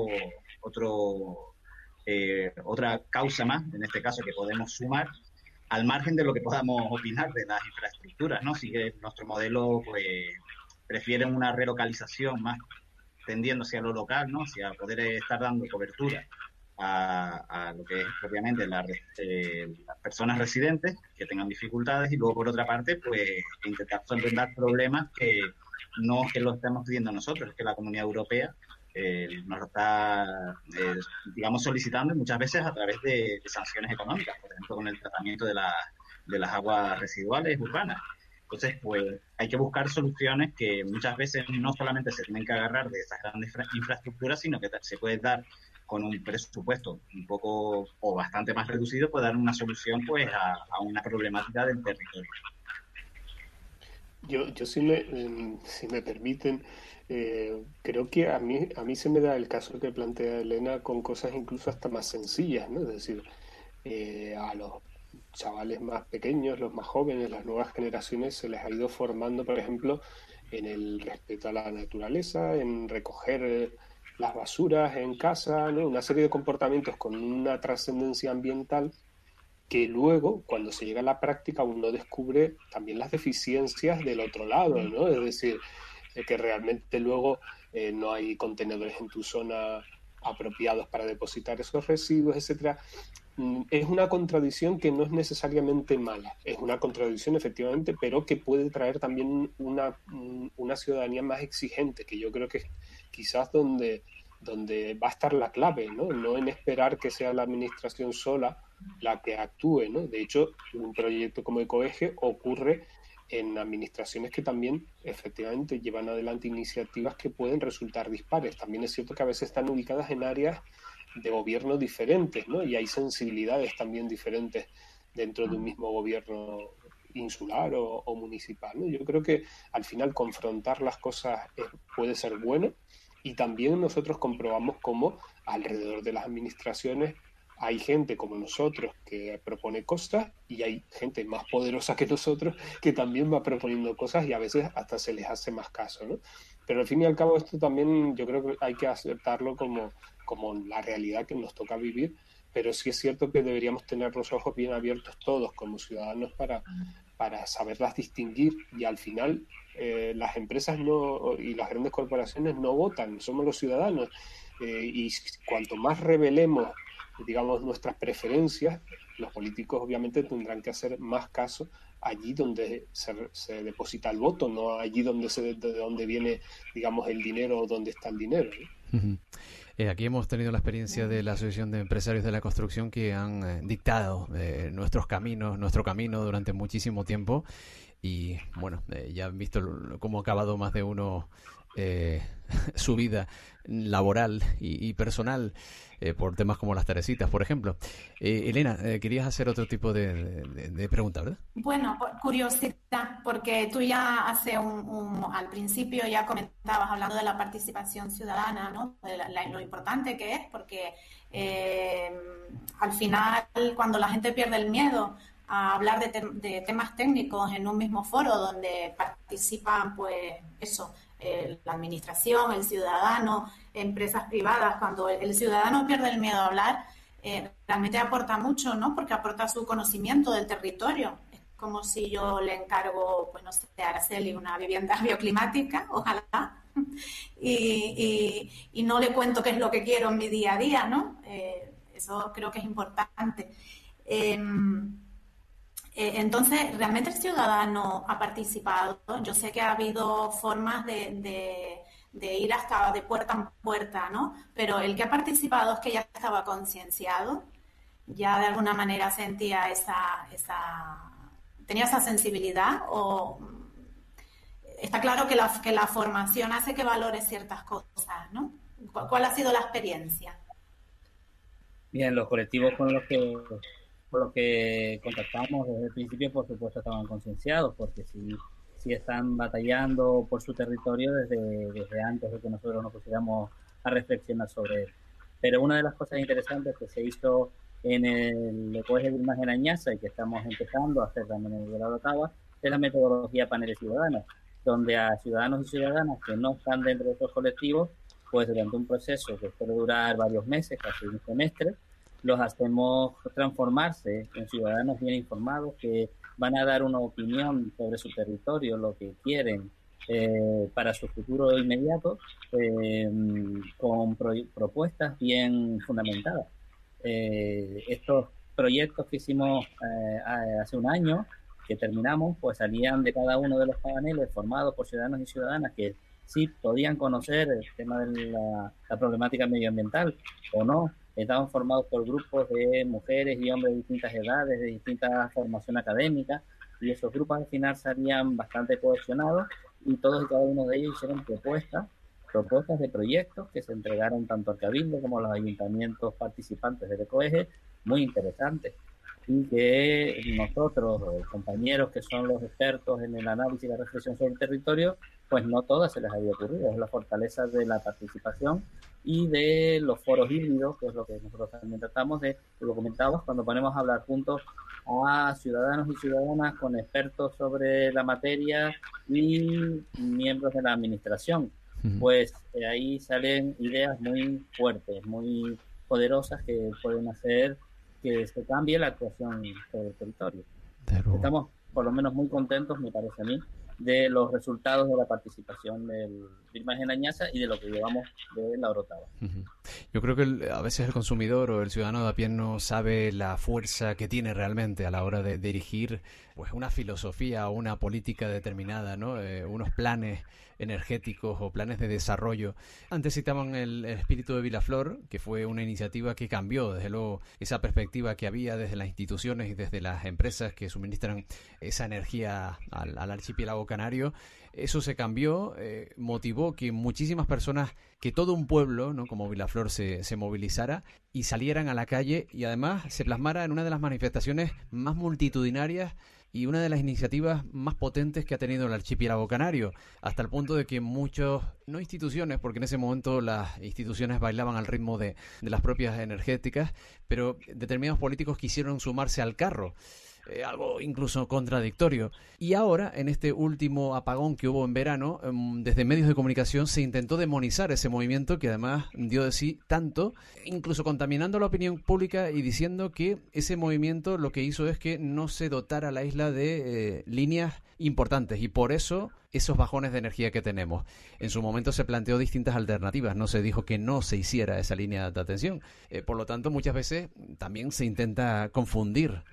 otra causa más, en este caso, que podemos sumar al margen de lo que podamos opinar de las infraestructuras, ¿no? Sí que nuestro modelo pues prefiere una relocalización más tendiendo hacia lo local, ¿no? Hacia poder estar dando cobertura a lo que es propiamente las personas residentes que tengan dificultades, y luego por otra parte pues intentar solventar problemas que no es que lo estemos pidiendo nosotros, es que la Comunidad Europea nos lo está, digamos, solicitando, y muchas veces a través de sanciones económicas, por ejemplo, con el tratamiento de las aguas residuales urbanas. Entonces, pues hay que buscar soluciones que muchas veces no solamente se tienen que agarrar de esas grandes infraestructuras, sino que se puede dar con un presupuesto un poco o bastante más reducido, puede dar una solución pues a una problemática del territorio. Yo si me permiten, creo que a mí se me da el caso que plantea Elena con cosas incluso hasta más sencillas, ¿no? Es decir, a los chavales más pequeños, los más jóvenes, las nuevas generaciones, se les ha ido formando, por ejemplo, en el respeto a la naturaleza, en recoger las basuras en casa, ¿no? Una serie de comportamientos con una trascendencia ambiental que luego, cuando se llega a la práctica, uno descubre también las deficiencias del otro lado, ¿no? Es decir, que realmente luego no hay contenedores en tu zona apropiados para depositar esos residuos, etcétera. Es una contradicción que no es necesariamente mala, es una contradicción efectivamente, pero que puede traer también una ciudadanía más exigente, que yo creo que es quizás donde va a estar la clave, ¿no? No en esperar que sea la administración sola la que actúe, ¿no? De hecho, un proyecto como EcoEje ocurre en administraciones que también efectivamente llevan adelante iniciativas que pueden resultar dispares. También es cierto que a veces están ubicadas en áreas de gobierno diferentes, ¿no? Y hay sensibilidades también diferentes dentro de un mismo gobierno insular o municipal, ¿no? Yo creo que al final confrontar las cosas puede ser bueno, y también nosotros comprobamos cómo alrededor de las administraciones hay gente como nosotros que propone cosas, y hay gente más poderosa que nosotros que también va proponiendo cosas, y a veces hasta se les hace más caso, ¿no? Pero al fin y al cabo esto también yo creo que hay que aceptarlo como la realidad que nos toca vivir, pero sí es cierto que deberíamos tener los ojos bien abiertos todos como ciudadanos para saberlas distinguir, y al final las empresas y las grandes corporaciones no votan, somos los ciudadanos, y cuanto más revelemos, digamos, nuestras preferencias, los políticos obviamente tendrán que hacer más caso allí donde se deposita el voto, no allí de donde viene, digamos, el dinero o donde está el dinero, ¿no? Uh-huh. Aquí hemos tenido la experiencia de la Asociación de Empresarios de la Construcción, que han dictado nuestro camino durante muchísimo tiempo, y bueno, ya han visto cómo ha acabado más de uno su vida laboral y personal por temas como las Teresitas, por ejemplo. Elena, querías hacer otro tipo de pregunta, ¿verdad? Bueno, por curiosidad, porque tú ya al principio ya comentabas hablando de la participación ciudadana, ¿no? De lo importante que es, porque al final cuando la gente pierde el miedo a hablar de temas técnicos en un mismo foro donde participan, pues eso, la administración, el ciudadano, empresas privadas, cuando el ciudadano pierde el miedo a hablar, realmente aporta mucho, ¿no? Porque aporta su conocimiento del territorio. Es como si yo le encargo, pues no sé, a Araceli una vivienda bioclimática, ojalá, y no le cuento qué es lo que quiero en mi día a día, ¿no? Eso creo que es importante. Entonces, realmente el ciudadano ha participado. Yo sé que ha habido formas de ir hasta de puerta en puerta, ¿no? Pero el que ha participado es que ya estaba concienciado, ya de alguna manera sentía tenía esa sensibilidad, o está claro que la formación hace que valores ciertas cosas, ¿no? ¿Cuál ha sido la experiencia? Bien, los colectivos con los que contactamos desde el principio, por supuesto, estaban concienciados, porque si están batallando por su territorio desde antes de que nosotros nos pusiéramos a reflexionar sobre él. Pero una de las cosas interesantes que se hizo en el Ecoeje de Vilma Añaza y que estamos empezando a hacer también en el de la Orotava es la metodología paneles ciudadanos, donde a ciudadanos y ciudadanas que no están dentro de estos colectivos, pues durante un proceso que puede durar varios meses, casi un semestre, los hacemos transformarse en ciudadanos bien informados que van a dar una opinión sobre su territorio, lo que quieren para su futuro inmediato, con propuestas bien fundamentadas. Estos proyectos que hicimos hace un año, que terminamos, pues salían de cada uno de los paneles formados por ciudadanos y ciudadanas que sí podían conocer el tema de la problemática medioambiental o no. Estaban formados por grupos de mujeres y hombres de distintas edades, de distintas formación académica, y esos grupos al final salían bastante cohesionados y todos y cada uno de ellos hicieron propuestas de proyectos que se entregaron tanto al Cabildo como a los ayuntamientos participantes del Ecoeje, muy interesantes, y que nosotros, los compañeros que son los expertos en el análisis y la reflexión sobre el territorio, pues no todas se les había ocurrido. Es la fortaleza de la participación y de los foros híbridos, que es lo que nosotros también tratamos de, lo comentabas, cuando ponemos a hablar juntos a ciudadanos y ciudadanas con expertos sobre la materia y miembros de la administración. Pues ahí salen ideas muy fuertes, muy poderosas que pueden hacer que se cambie la actuación sobre el territorio. Pero estamos por lo menos muy contentos, me parece a mí, de los resultados de la participación del Vilma Añaza y de lo que llevamos de la Orotava. Yo creo que a veces el consumidor o el ciudadano de a pie no sabe la fuerza que tiene realmente a la hora de dirigir pues una filosofía o una política determinada, ¿no? Unos planes energéticos o planes de desarrollo. Antes citaban el espíritu de Vilaflor, que fue una iniciativa que cambió, desde luego, esa perspectiva que había desde las instituciones y desde las empresas que suministran esa energía al archipiélago canario. Eso se cambió, motivó que muchísimas personas, que todo un pueblo, ¿no?, como Vilaflor se movilizara y salieran a la calle, y además se plasmara en una de las manifestaciones más multitudinarias y una de las iniciativas más potentes que ha tenido el archipiélago canario, hasta el punto de que muchos, no instituciones, porque en ese momento las instituciones bailaban al ritmo de las propias energéticas, pero determinados políticos quisieron sumarse al carro. Algo incluso contradictorio. Y ahora, en este último apagón que hubo en verano, desde medios de comunicación se intentó demonizar ese movimiento que además dio de sí tanto, incluso contaminando la opinión pública y diciendo que ese movimiento lo que hizo es que no se dotara la isla de líneas importantes, y por eso esos bajones de energía que tenemos. En su momento se planteó distintas alternativas, no se dijo que no se hiciera esa línea de atención. Por lo tanto, muchas veces también se intenta confundir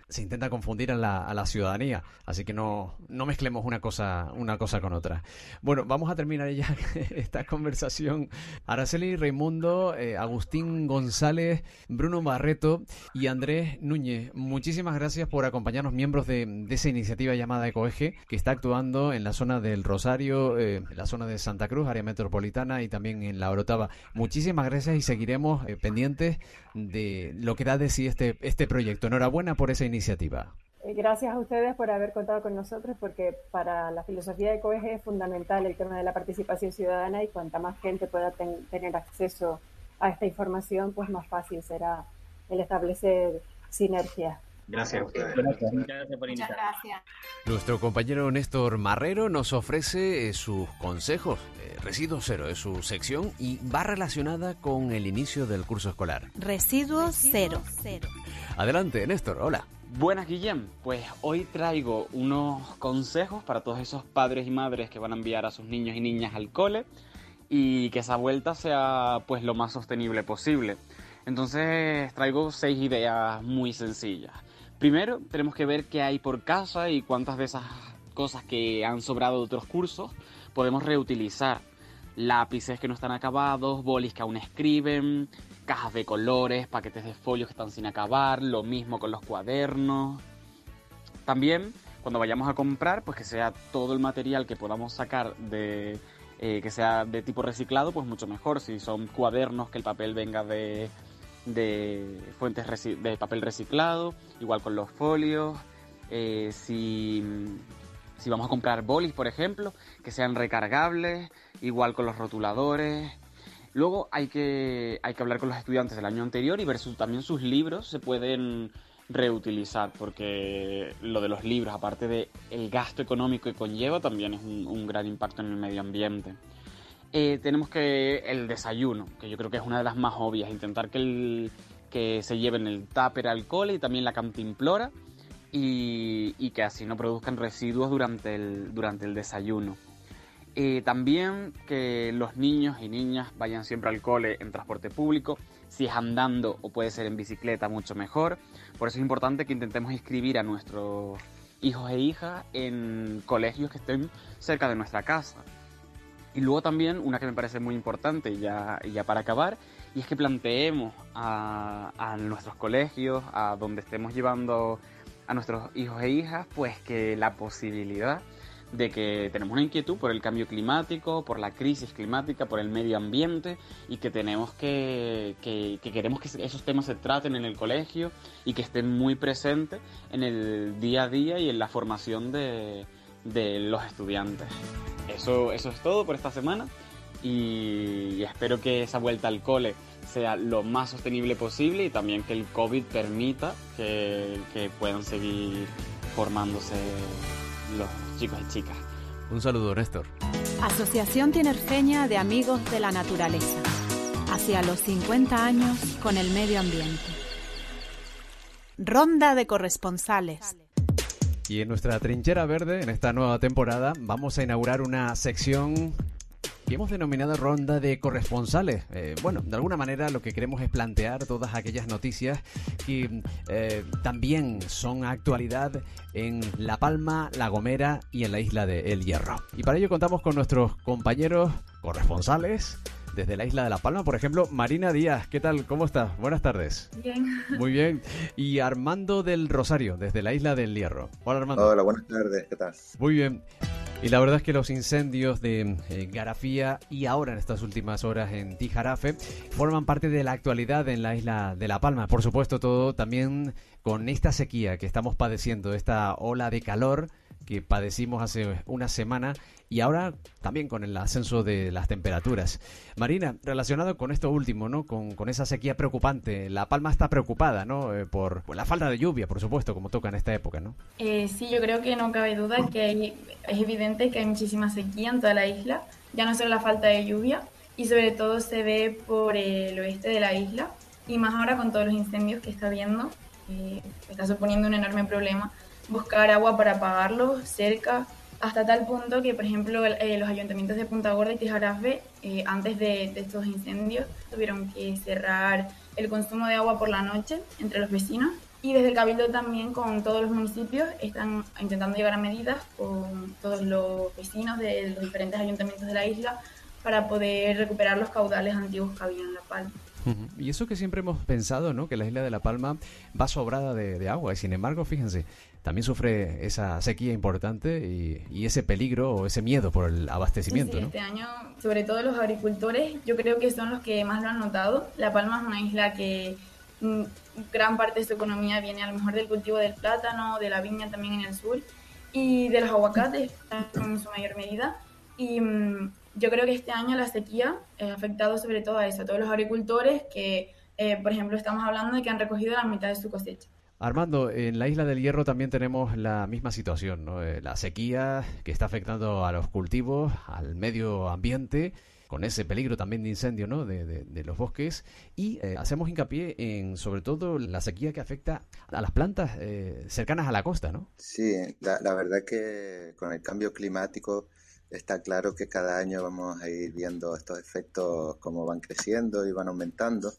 a la ciudadanía, así que no mezclemos una cosa con otra. Bueno, vamos a terminar ya esta conversación. Araceli Raimundo, Agustín González, Bruno Barreto y Andrés Núñez, muchísimas gracias por acompañarnos, miembros de esa iniciativa llamada Ecoeje, que está actuando en la zona del Rosario, la zona de Santa Cruz, área metropolitana, y también en La Orotava. Muchísimas gracias y seguiremos pendientes de lo que da de sí este proyecto. Enhorabuena por esa iniciativa. Gracias a ustedes por haber contado con nosotros, porque para la filosofía de COEG es fundamental el tema de la participación ciudadana, y cuanta más gente pueda tener acceso a esta información, pues más fácil será el establecer sinergias. Gracias a ustedes. Gracias por Muchas invitar. gracias. Nuestro compañero Néstor Marrero nos ofrece sus consejos. Residuo Cero es su sección y va relacionada con el inicio del curso escolar. Residuo cero. Adelante, Néstor, hola. Buenas, Guillem. Pues hoy traigo unos consejos para todos esos padres y madres que van a enviar a sus niños y niñas al cole y que esa vuelta sea pues lo más sostenible posible. Entonces traigo 6 ideas muy sencillas. Primero, tenemos que ver qué hay por casa y cuántas de esas cosas que han sobrado de otros cursos podemos reutilizar. Lápices que no están acabados, bolis que aún escriben, cajas de colores, paquetes de folios que están sin acabar, lo mismo con los cuadernos. También, cuando vayamos a comprar, pues que sea todo el material que podamos sacar que sea de tipo reciclado, pues mucho mejor. Si son cuadernos, que el papel venga de fuentes de papel reciclado, igual con los folios. Si vamos a comprar bolis, por ejemplo, que sean recargables, igual con los rotuladores. Luego hay que hablar con los estudiantes del año anterior y ver también sus libros se pueden reutilizar, porque lo de los libros, aparte de el gasto económico que conlleva, también es un gran impacto en el medio ambiente. Tenemos el desayuno, que yo creo que es una de las más obvias, intentar que se lleven el tupper al cole y también la cantimplora, y que así no produzcan residuos durante el desayuno. También que los niños y niñas vayan siempre al cole en transporte público. Si es andando o puede ser en bicicleta, mucho mejor. Por eso es importante que intentemos inscribir a nuestros hijos e hijas en colegios que estén cerca de nuestra casa. Y luego también, una que me parece muy importante, y ya para acabar, y es que planteemos a nuestros colegios, a donde estemos llevando a nuestros hijos e hijas, pues que la posibilidad de que tenemos una inquietud por el cambio climático, por la crisis climática, por el medio ambiente, y que tenemos que queremos que esos temas se traten en el colegio y que estén muy presentes en el día a día y en la formación de los estudiantes. Eso es todo por esta semana, y espero que esa vuelta al cole sea lo más sostenible posible, y también que el COVID permita que puedan seguir formándose los chicos y chicas. Un saludo, Néstor. Asociación Tinerfeña de Amigos de la Naturaleza. Hacia los 50 años con el medio ambiente. Ronda de corresponsales. Y en nuestra trinchera verde, en esta nueva temporada, vamos a inaugurar una sección que hemos denominado Ronda de Corresponsales. Bueno, de alguna manera lo que queremos es plantear todas aquellas noticias que también son actualidad en La Palma, La Gomera y en la isla de El Hierro. Y para ello contamos con nuestros compañeros corresponsales desde la isla de La Palma, por ejemplo, Marina Díaz. ¿Qué tal? ¿Cómo estás? Buenas tardes. Bien. Muy bien. Y Armando del Rosario, desde la isla del Hierro. Hola, Armando. Hola, buenas tardes. ¿Qué tal? Muy bien. Y la verdad es que los incendios de Garafía y ahora en estas últimas horas en Tijarafe forman parte de la actualidad en la isla de La Palma. Por supuesto, todo también con esta sequía que estamos padeciendo, esta ola de calor que padecimos hace una semana y ahora también con el ascenso de las temperaturas. Marina, relacionado con esto último, ¿no? Con esa sequía preocupante, La Palma está preocupada, ¿no? Por la falta de lluvia, por supuesto, como toca en esta época, ¿no? Sí, yo creo que no cabe duda que es evidente que hay muchísima sequía en toda la isla, ya no solo la falta de lluvia, y sobre todo se ve por el oeste de la isla, y más ahora con todos los incendios que está habiendo, está suponiendo un enorme problema buscar agua para apagarlos cerca, hasta tal punto que, por ejemplo, los ayuntamientos de Punta Gorda y Tijarafe, antes de estos incendios, tuvieron que cerrar el consumo de agua por la noche entre los vecinos. Y desde el Cabildo también, con todos los municipios, están intentando llegar a medidas con todos los vecinos de los diferentes ayuntamientos de la isla para poder recuperar los caudales antiguos que había en La Palma. Y eso que siempre hemos pensado, ¿no? Que la isla de La Palma va sobrada de agua, y sin embargo, fíjense, también sufre esa sequía importante y ese peligro o ese miedo por el abastecimiento, sí, ¿no? Este año, sobre todo los agricultores, yo creo que son los que más lo han notado. La Palma es una isla que gran parte de su economía viene a lo mejor del cultivo del plátano, de la viña también en el sur, y de los aguacates en su mayor medida. Y yo creo que este año la sequía ha afectado sobre todo a eso, a todos los agricultores que, por ejemplo, estamos hablando de que han recogido la mitad de su cosecha. Armando, en la Isla del Hierro también tenemos la misma situación, ¿no? La sequía que está afectando a los cultivos, al medio ambiente, con ese peligro también de incendio, ¿no? de los bosques, y hacemos hincapié en sobre todo la sequía que afecta a las plantas cercanas a la costa, ¿no? Sí, la verdad que con el cambio climático está claro que cada año vamos a ir viendo estos efectos como van creciendo y van aumentando.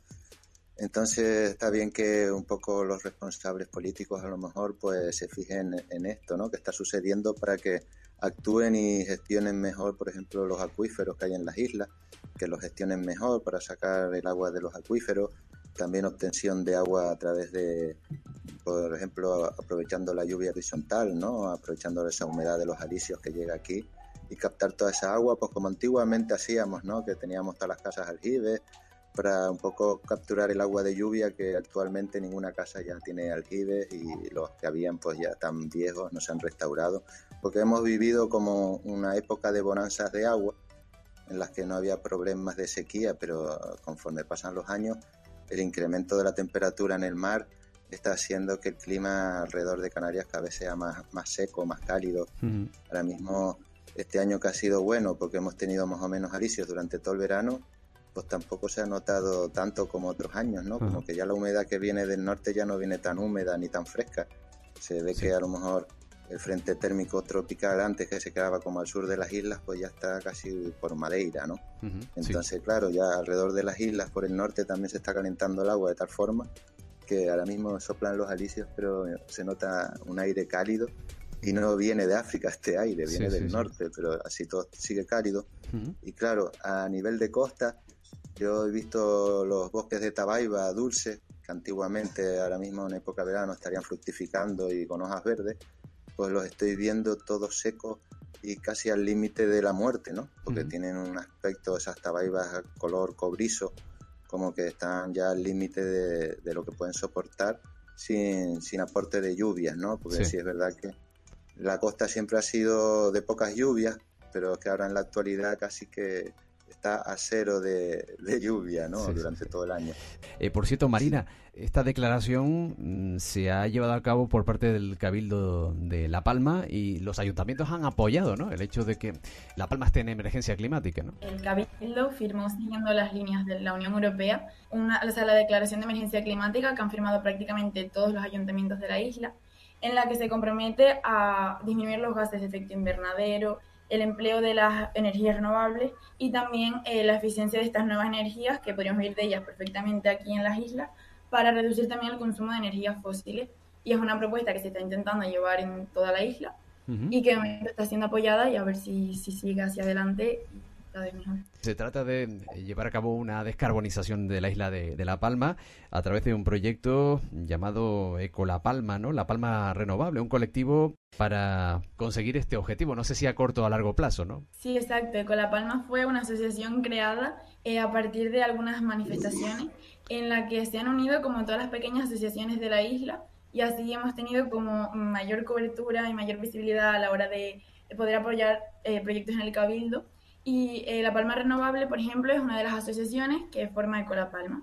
Entonces está bien que un poco los responsables políticos a lo mejor pues se fijen en esto, ¿no? Que está sucediendo, para que actúen y gestionen mejor, por ejemplo, los acuíferos que hay en las islas, que los gestionen mejor para sacar el agua de los acuíferos, también obtención de agua a través de, por ejemplo, aprovechando la lluvia horizontal, ¿no? Aprovechando esa humedad de los alisios que llega aquí y captar toda esa agua, pues como antiguamente hacíamos, ¿no? Que teníamos todas las casas aljibes, para un poco capturar el agua de lluvia, que actualmente ninguna casa ya tiene aljibes y los que habían pues ya están viejos, no se han restaurado, porque hemos vivido como una época de bonanzas de agua en las que no había problemas de sequía, pero conforme pasan los años el incremento de la temperatura en el mar está haciendo que el clima alrededor de Canarias cada vez sea más seco, más cálido. Ahora mismo este año que ha sido bueno porque hemos tenido más o menos alisios durante todo el verano, pues tampoco se ha notado tanto como otros años, ¿no? Como que ya la humedad que viene del norte ya no viene tan húmeda ni tan fresca. Se ve que a lo mejor el frente térmico tropical antes, que se quedaba como al sur de las islas, pues ya está casi por Madeira, ¿no? Entonces, claro, ya alrededor de las islas, por el norte, también se está calentando el agua de tal forma que ahora mismo soplan los alisios, pero se nota un aire cálido. Y no viene de África este aire, viene del norte, pero así todo sigue cálido. Y claro, a nivel de costa, yo he visto los bosques de Tabaiba dulces, que antiguamente, ahora mismo en época de verano, estarían fructificando y con hojas verdes, pues los estoy viendo todos secos y casi al límite de la muerte, ¿no? Porque tienen un aspecto, esas Tabaibas color cobrizo, como que están ya al límite de lo que pueden soportar sin aporte de lluvias, ¿no? Porque sí es verdad que la costa siempre ha sido de pocas lluvias, pero es que ahora en la actualidad casi que está a cero de lluvia, ¿no? Durante todo el año. Por cierto, Marina, esta declaración se ha llevado a cabo por parte del Cabildo de La Palma y los ayuntamientos han apoyado, ¿no? El hecho de que La Palma esté en emergencia climática, ¿no? El Cabildo firmó, siguiendo las líneas de la Unión Europea, la declaración de emergencia climática que han firmado prácticamente todos los ayuntamientos de la isla, en la que se compromete a disminuir los gases de efecto invernadero, el empleo de las energías renovables y también la eficiencia de estas nuevas energías, que podríamos vivir de ellas perfectamente aquí en las islas, para reducir también el consumo de energías fósiles. Y es una propuesta que se está intentando llevar en toda la isla y que está siendo apoyada, y a ver si sigue hacia adelante cada vez mejor. Se trata de llevar a cabo una descarbonización de la isla de La Palma a través de un proyecto llamado Eco La Palma, ¿no? La Palma Renovable, un colectivo para conseguir este objetivo, no sé si a corto o a largo plazo, ¿no? Sí, exacto. Eco La Palma fue una asociación creada a partir de algunas manifestaciones en la que se han unido como todas las pequeñas asociaciones de la isla, y así hemos tenido como mayor cobertura y mayor visibilidad a la hora de poder apoyar proyectos en el Cabildo. Y La Palma Renovable, por ejemplo, es una de las asociaciones que forma Eco La Palma.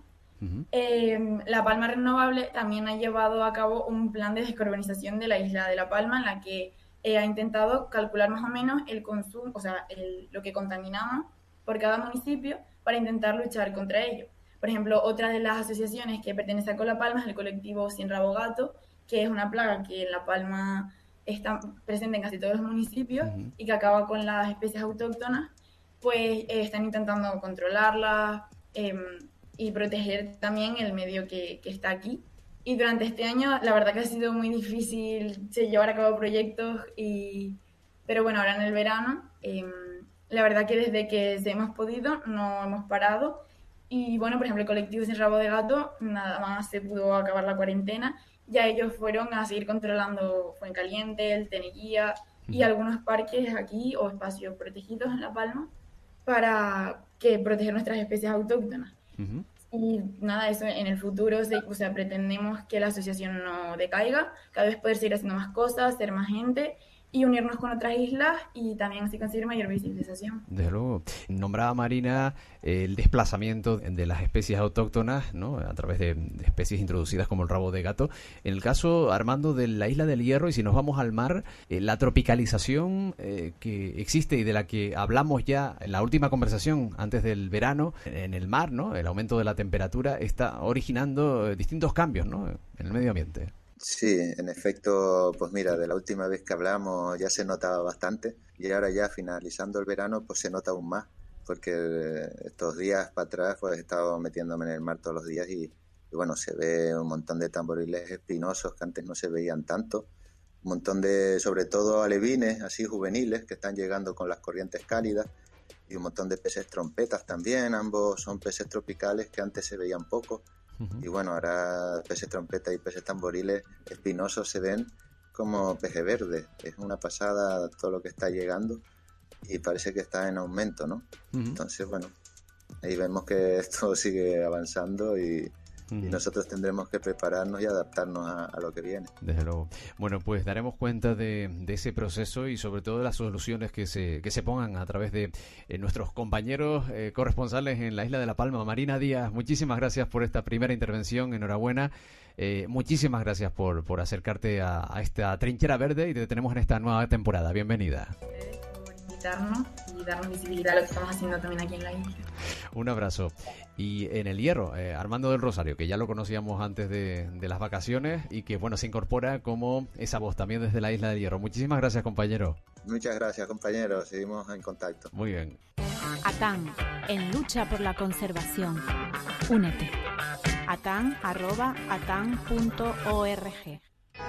La Palma Renovable también ha llevado a cabo un plan de descarbonización de la isla de La Palma, en la que ha intentado calcular más o menos el consumo, o sea, lo que contaminamos por cada municipio, para intentar luchar contra ello. Por ejemplo, otra de las asociaciones que pertenece a Eco La Palma es el colectivo Sin Rabo Gato, que es una plaga que en La Palma está presente en casi todos los municipios y que acaba con las especies autóctonas. Pues están intentando controlarlas y proteger también el medio que está aquí. Y durante este año la verdad que ha sido muy difícil llevar a cabo proyectos, pero bueno, ahora en el verano La verdad que desde que hemos podido no hemos parado. Y bueno, por ejemplo, el colectivo Sin Rabo de Gato, nada más se pudo acabar la cuarentena, ya ellos fueron a seguir controlando Fuencaliente, el Teneguía y algunos parques aquí o espacios protegidos en La Palma para proteger nuestras especies autóctonas. Uh-huh. Y nada, eso en el futuro, o sea, pretendemos que la asociación no decaiga, cada vez poder seguir haciendo más cosas, ser más gente y unirnos con otras islas y también así conseguir mayor visibilización. Desde luego. Nombraba Marina el desplazamiento de las especies autóctonas, ¿no?, a través de especies introducidas como el rabo de gato. En el caso, Armando, de la isla del Hierro, y si nos vamos al mar, la tropicalización que existe y de la que hablamos ya en la última conversación antes del verano en el mar, ¿no?, el aumento de la temperatura está originando distintos cambios, ¿no?, en el medio ambiente. Sí, en efecto, pues mira, de la última vez que hablamos ya se notaba bastante y ahora ya finalizando el verano pues se nota aún más, porque estos días para atrás pues he estado metiéndome en el mar todos los días y bueno, se ve un montón de tamboriles espinosos que antes no se veían tanto, un montón de, sobre todo alevines así juveniles que están llegando con las corrientes cálidas y un montón de peces trompetas también, ambos son peces tropicales que antes se veían poco. Y bueno, ahora peces trompeta y peces tamboriles espinosos se ven como peje verde. Es una pasada todo lo que está llegando y parece que está en aumento, ¿no? Entonces, bueno, ahí vemos que esto sigue avanzando y nosotros tendremos que prepararnos y adaptarnos a lo que viene. Desde luego. Bueno, pues daremos cuenta de ese proceso y sobre todo de las soluciones que se pongan a través de nuestros compañeros corresponsales en la isla de La Palma. Marina Díaz, muchísimas gracias por esta primera intervención, enhorabuena. Muchísimas gracias por acercarte a esta trinchera verde y te tenemos en esta nueva temporada. Bienvenida. Y darnos visibilidad a lo que estamos haciendo también aquí en la isla. Un abrazo. Y en el Hierro, Armando del Rosario, que ya lo conocíamos antes de las vacaciones y que bueno, se incorpora como esa voz también desde la isla del Hierro. Muchísimas gracias, compañero. Muchas gracias, compañero. Seguimos en contacto. Muy bien. ATAN, en lucha por la conservación. Únete. atan@atan.org.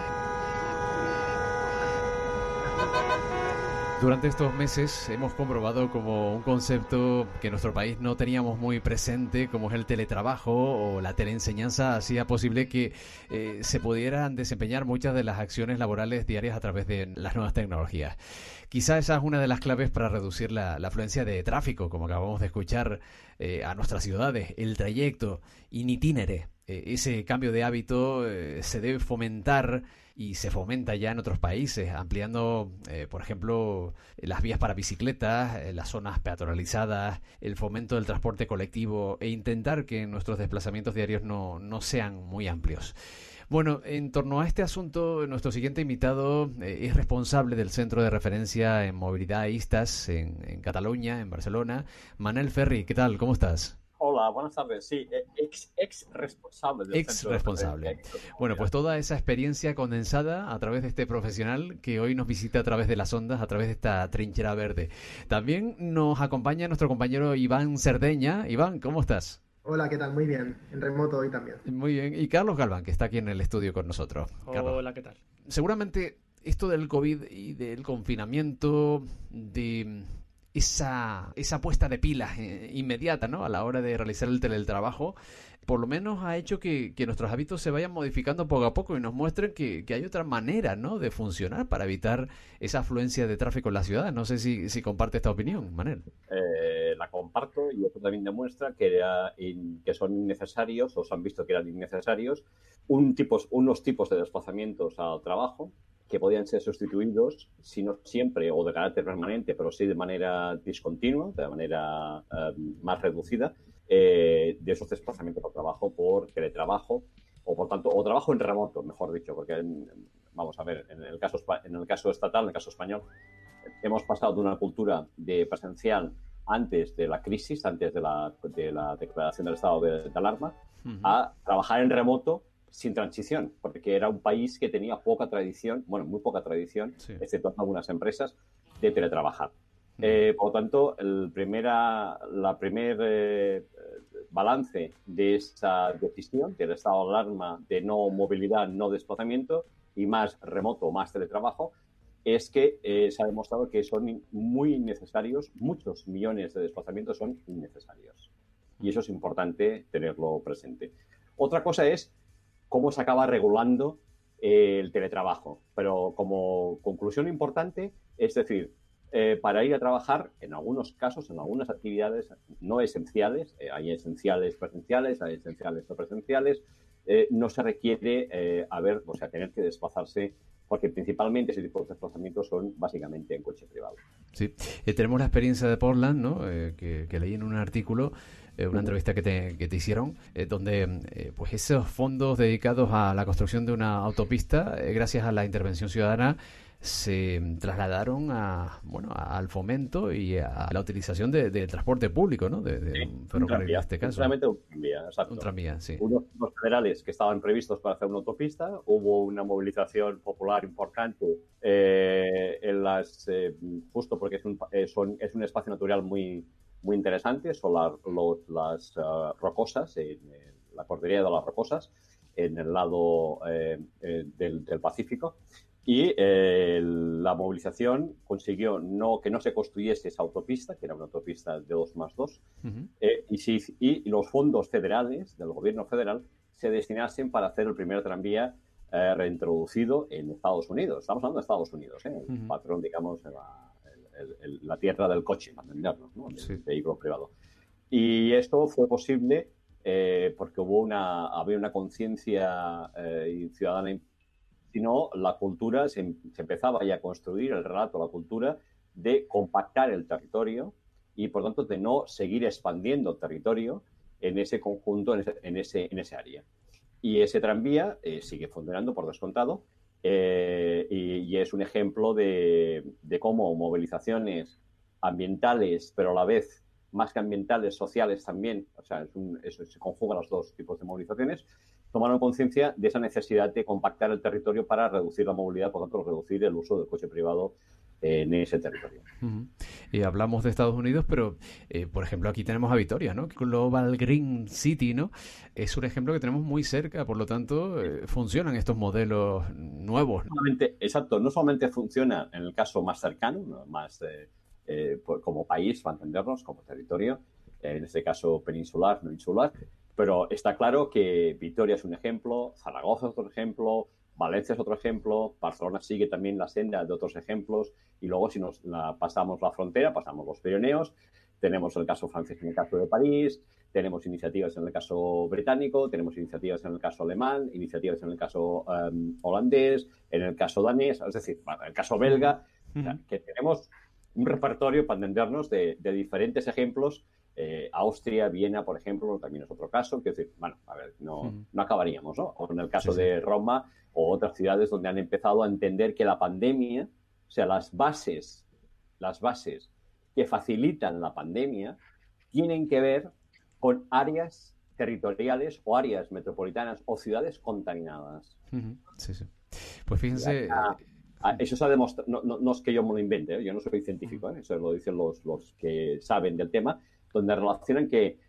Durante estos meses hemos comprobado como un concepto que en nuestro país no teníamos muy presente, como es el teletrabajo o la teleenseñanza, hacía posible que se pudieran desempeñar muchas de las acciones laborales diarias a través de las nuevas tecnologías. Quizá esa es una de las claves para reducir la afluencia de tráfico, como acabamos de escuchar, a nuestras ciudades, el trayecto in itinere. Ese cambio de hábito se debe fomentar y se fomenta ya en otros países, ampliando, por ejemplo, las vías para bicicletas, las zonas peatonalizadas, el fomento del transporte colectivo e intentar que nuestros desplazamientos diarios no sean muy amplios. Bueno, en torno a este asunto, nuestro siguiente invitado es responsable del Centro de Referencia en Movilidad ISTAS en Cataluña, en Barcelona. Manel Ferri, ¿qué tal? ¿Cómo estás? Hola, buenas tardes. Sí, ex responsable del Centro responsable. Bueno, pues toda esa experiencia condensada a través de este profesional que hoy nos visita a través de las ondas, a través de esta trinchera verde. También nos acompaña nuestro compañero Iván Cerdeña. Iván, ¿cómo estás? Hola, ¿qué tal? Muy bien. En remoto hoy también. Muy bien. Y Carlos Galván, que está aquí en el estudio con nosotros. Carlos. Hola, ¿qué tal? Seguramente esto del COVID y del confinamiento, de esa puesta de pilas inmediata, ¿no?, a la hora de realizar el teletrabajo, por lo menos ha hecho que nuestros hábitos se vayan modificando poco a poco y nos muestren que hay otra manera, ¿no?, de funcionar para evitar esa afluencia de tráfico en la ciudad. No sé si comparte esta opinión, Manel. La comparto y esto también demuestra que son innecesarios, o se han visto que eran innecesarios, unos tipos de desplazamientos al trabajo que podían ser sustituidos, si no siempre o de carácter permanente, pero sí de manera discontinua, de manera más reducida, de esos desplazamientos al trabajo por teletrabajo o por tanto o trabajo en remoto, mejor dicho, porque vamos a ver, en el caso estatal, en el caso español, hemos pasado de una cultura de presencial antes de la crisis, antes de la declaración del estado de alarma, a trabajar en remoto sin transición, porque era un país que tenía poca tradición, muy poca tradición, sí, excepto algunas empresas, de teletrabajar. Por lo tanto, el primer balance de esta decisión del estado de alarma de no movilidad, no desplazamiento y más remoto, más teletrabajo, es que se ha demostrado que son muy necesarios, muchos millones de desplazamientos son innecesarios. Y eso es importante tenerlo presente. Otra cosa es cómo se acaba regulando el teletrabajo. Pero como conclusión importante, es decir, para ir a trabajar, en algunos casos, en algunas actividades no esenciales, hay esenciales presenciales, hay esenciales no presenciales, no se requiere tener que desplazarse, porque principalmente ese tipo de desplazamientos son básicamente en coche privado. Sí, tenemos la experiencia de Portland, ¿no? Que leí en un artículo, una entrevista que te hicieron, donde pues esos fondos dedicados a la construcción de una autopista, gracias a la intervención ciudadana, se trasladaron al fomento y a la utilización de transporte público, ¿no? De un ferrocarril en este caso. Un tranvía, exacto. Un tranvía, sí. Unos federales que estaban previstos para hacer una autopista, hubo una movilización popular importante justo porque es un espacio natural muy interesante, son las rocosas, la cordillera de las Rocosas, en el lado del Pacífico. Y la movilización consiguió que no se construyese esa autopista, que era una autopista de 2+2, y los fondos federales del gobierno federal se destinasen para hacer el primer tranvía reintroducido en Estados Unidos. Estamos hablando de Estados Unidos, el patrón, digamos, la tierra del coche, para entendernos, ¿no? Del vehículo privado. Y esto fue posible porque había una conciencia ciudadana, sino la cultura se empezaba ya a construir, el relato, la cultura de compactar el territorio y, por tanto, de no seguir expandiendo el territorio en ese conjunto, en ese área. Y ese tranvía sigue funcionando, por descontado, y es un ejemplo de cómo movilizaciones ambientales, pero a la vez más que ambientales, sociales también, o sea, se conjugan los dos tipos de movilizaciones, tomaron conciencia de esa necesidad de compactar el territorio para reducir la movilidad, por tanto, reducir el uso del coche privado en ese territorio. Y hablamos de Estados Unidos, pero, por ejemplo, aquí tenemos a Vitoria, ¿no? Global Green City, ¿no? Es un ejemplo que tenemos muy cerca, por lo tanto, funcionan estos modelos nuevos, ¿no? Exacto, no solamente funciona en el caso más cercano, ¿no? Más como país, para entendernos, como territorio, en este caso peninsular, no insular, pero está claro que Vitoria es un ejemplo, Zaragoza es otro ejemplo, Valencia es otro ejemplo, Barcelona sigue también la senda de otros ejemplos, y luego si pasamos la frontera, pasamos los Pirineos, tenemos el caso francés en el caso de París, tenemos iniciativas en el caso británico, tenemos iniciativas en el caso alemán, iniciativas en el caso holandés, en el caso danés, es decir, en el caso belga, o sea, que tenemos un repertorio, para entendernos, de diferentes ejemplos. Austria, Viena, por ejemplo, también es otro caso, que decir, bueno, a ver, no acabaríamos, ¿no? O en el caso de Roma o otras ciudades donde han empezado a entender que la pandemia, o sea, las bases que facilitan la pandemia tienen que ver con áreas territoriales o áreas metropolitanas o ciudades contaminadas. Sí. Pues fíjense... Eso se ha demostrado, no es que yo me lo invente, ¿eh? Yo no soy científico, ¿eh? Eso lo dicen los que saben del tema, donde relacionan que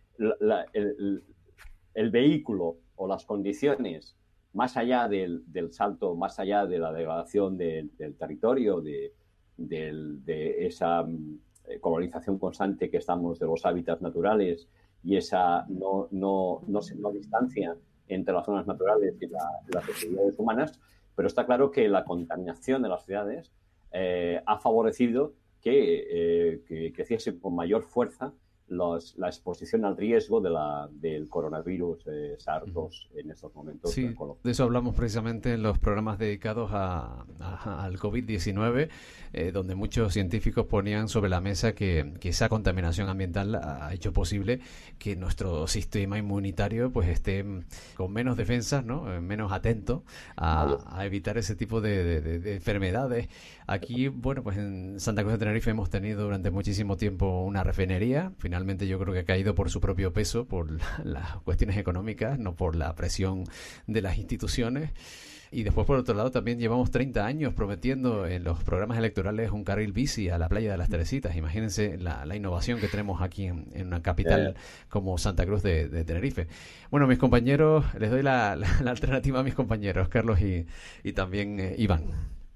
el vehículo o las condiciones más allá del salto, más allá de la degradación del territorio, de esa colonización constante que estamos de los hábitats naturales y esa no distancia entre las zonas naturales y las actividades humanas, pero está claro que la contaminación de las ciudades ha favorecido que creciese con mayor fuerza la exposición al riesgo del coronavirus SARS-2 en estos momentos. Sí, de eso hablamos precisamente en los programas dedicados al COVID-19, donde muchos científicos ponían sobre la mesa que esa contaminación ambiental ha hecho posible que nuestro sistema inmunitario pues esté con menos defensas, ¿no? Menos atento a evitar ese tipo de enfermedades. Aquí, bueno, pues en Santa Cruz de Tenerife hemos tenido durante muchísimo tiempo una refinería. Finalmente yo creo que ha caído por su propio peso, por las cuestiones económicas, no por la presión de las instituciones. Y después, por otro lado, también llevamos 30 años prometiendo en los programas electorales un carril bici a la playa de las Teresitas. Imagínense la innovación que tenemos aquí en una capital como Santa Cruz de Tenerife. Bueno, mis compañeros, les doy la alternativa a mis compañeros, Carlos y también Iván.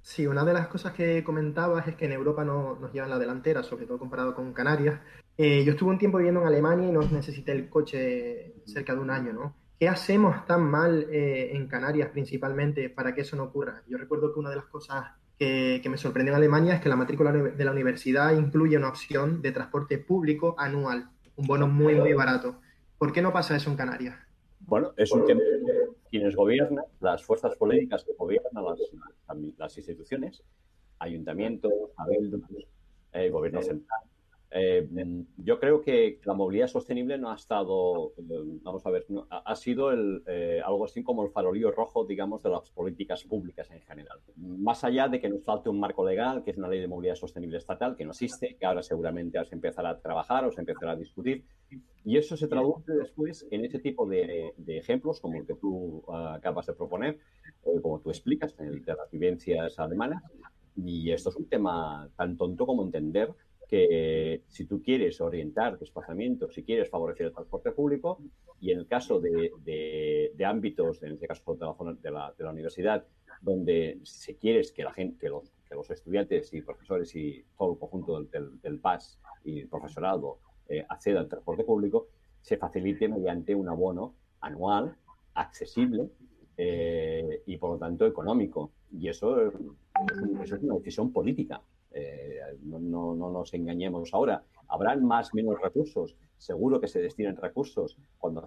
Sí, una de las cosas que comentabas es que en Europa no nos llevan la delantera, sobre todo comparado con Canarias. Yo estuve un tiempo viviendo en Alemania y no necesité el coche cerca de un año, ¿no? ¿Qué hacemos tan mal en Canarias principalmente para que eso no ocurra? Yo recuerdo que una de las cosas que me sorprendió en Alemania es que la matrícula de la universidad incluye una opción de transporte público anual, un bono muy, muy barato. ¿Por qué no pasa eso en Canarias? Bueno, es un tema de quienes gobiernan, las fuerzas políticas que gobiernan las instituciones, ayuntamientos, cabildos, gobierno central. Yo creo que la movilidad sostenible no ha estado, vamos a ver, ha sido algo así como el farolillo rojo, digamos, de las políticas públicas en general. Más allá de que nos falte un marco legal, que es una ley de movilidad sostenible estatal, que no existe, que ahora seguramente se empezará a trabajar o se empezará a discutir. Y eso se traduce después en ese tipo de ejemplos, como el que tú acabas de proponer, como tú explicas, en el de las vivencias alemanas. Y esto es un tema tan tonto como entender que si tú quieres orientar desplazamientos, si quieres favorecer el transporte público, y en el caso de ámbitos, en este caso de la zona de la universidad, donde si quieres que la gente, que los estudiantes y profesores y todo el conjunto del PAS y el profesorado acceda al transporte público, se facilite mediante un abono anual, accesible y por lo tanto económico. Y eso es una decisión política. No nos engañemos ahora. Habrán más o menos recursos. Seguro que se destinan recursos cuando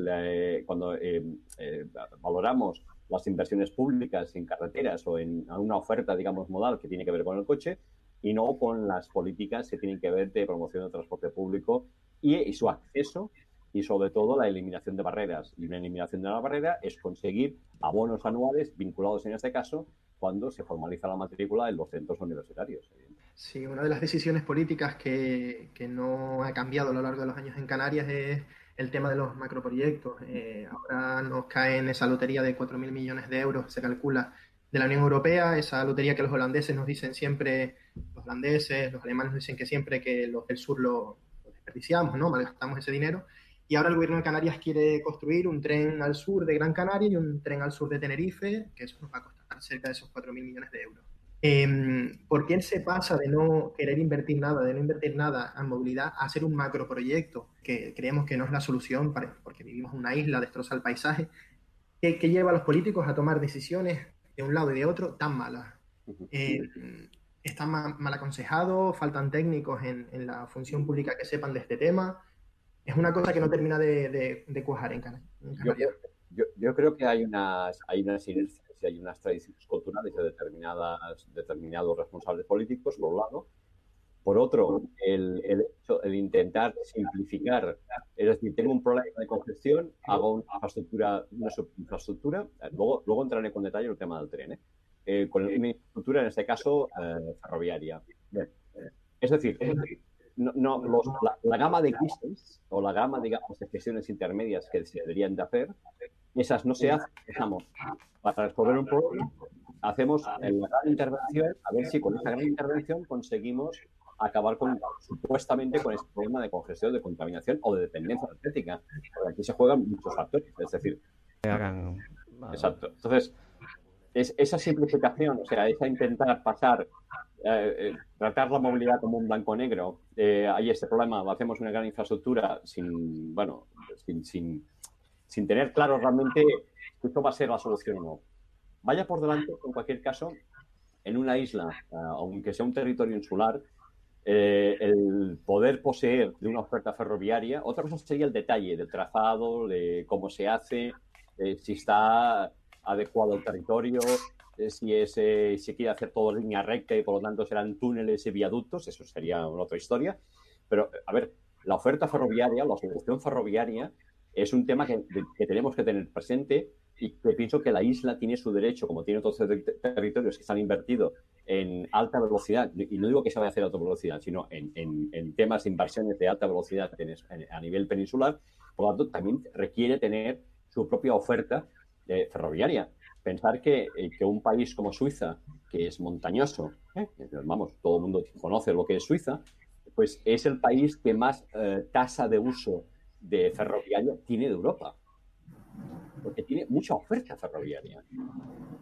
valoramos las inversiones públicas en carreteras o en una oferta, digamos, modal que tiene que ver con el coche y no con las políticas que tienen que ver de promoción del transporte público y su acceso y sobre todo la eliminación de barreras. Y una eliminación de la barrera es conseguir abonos anuales vinculados en este caso cuando se formaliza la matrícula en los centros universitarios. Sí, una de las decisiones políticas que no ha cambiado a lo largo de los años en Canarias es el tema de los macroproyectos. Ahora nos cae en esa lotería de 4.000 millones de euros, se calcula, de la Unión Europea, esa lotería que los holandeses nos dicen siempre, los holandeses, los alemanes nos dicen que siempre que los del sur lo desperdiciamos, ¿no? Malgastamos ese dinero. Y ahora el gobierno de Canarias quiere construir un tren al sur de Gran Canaria y un tren al sur de Tenerife, que eso nos va a costar cerca de esos 4.000 millones de euros. ¿Por qué él se pasa de no querer invertir nada, de no invertir nada en movilidad, a hacer un macroproyecto que creemos que no es la solución porque vivimos en una isla, destroza el paisaje, que lleva a los políticos a tomar decisiones de un lado y de otro tan malas? Están mal aconsejados, faltan técnicos en la función pública que sepan de este tema. Es una cosa que no termina de cuajar en Canarias. Yo creo que hay unas inercias y hay unas tradiciones culturales de determinados responsables políticos, por un lado. Por otro, el intentar simplificar, es decir, tengo un problema de congestión, hago una infraestructura, luego entraré con detalle en el tema del tren, con una infraestructura, en este caso, ferroviaria. Bien. Es decir, la gama de grises o la gama, digamos, de gestiones intermedias que se deberían de hacer, esas no se hacen. Para resolver un problema, hacemos la gran intervención, a ver si con esa gran intervención conseguimos acabar supuestamente con ese problema de congestión, de contaminación o de dependencia energética. Porque aquí se juegan muchos factores, es decir... Exacto. Entonces, esa simplificación, o sea, esa intentar pasar... tratar la movilidad como un blanco-negro, hay este problema, hacemos una gran infraestructura sin tener claro realmente que esto va a ser la solución o no. Vaya por delante, en cualquier caso, en una isla, aunque sea un territorio insular, el poder poseer de una oferta ferroviaria, otra cosa sería el detalle del trazado, de cómo se hace, si está adecuado al territorio, si se quiere hacer todo en línea recta y por lo tanto serán túneles y viaductos, eso sería otra historia. Pero, a ver, la oferta ferroviaria, la solución ferroviaria, es un tema que tenemos que tener presente y que pienso que la isla tiene su derecho, como tiene otros territorios que están invertidos en alta velocidad, y no digo que se vaya a hacer a alta velocidad, sino en temas de inversiones de alta velocidad a nivel peninsular, por lo tanto también requiere tener su propia oferta ferroviaria. Pensar que un país como Suiza, que es montañoso, vamos, todo el mundo conoce lo que es Suiza, pues es el país que más tasa de uso de ferroviaria tiene de Europa, porque tiene mucha oferta ferroviaria.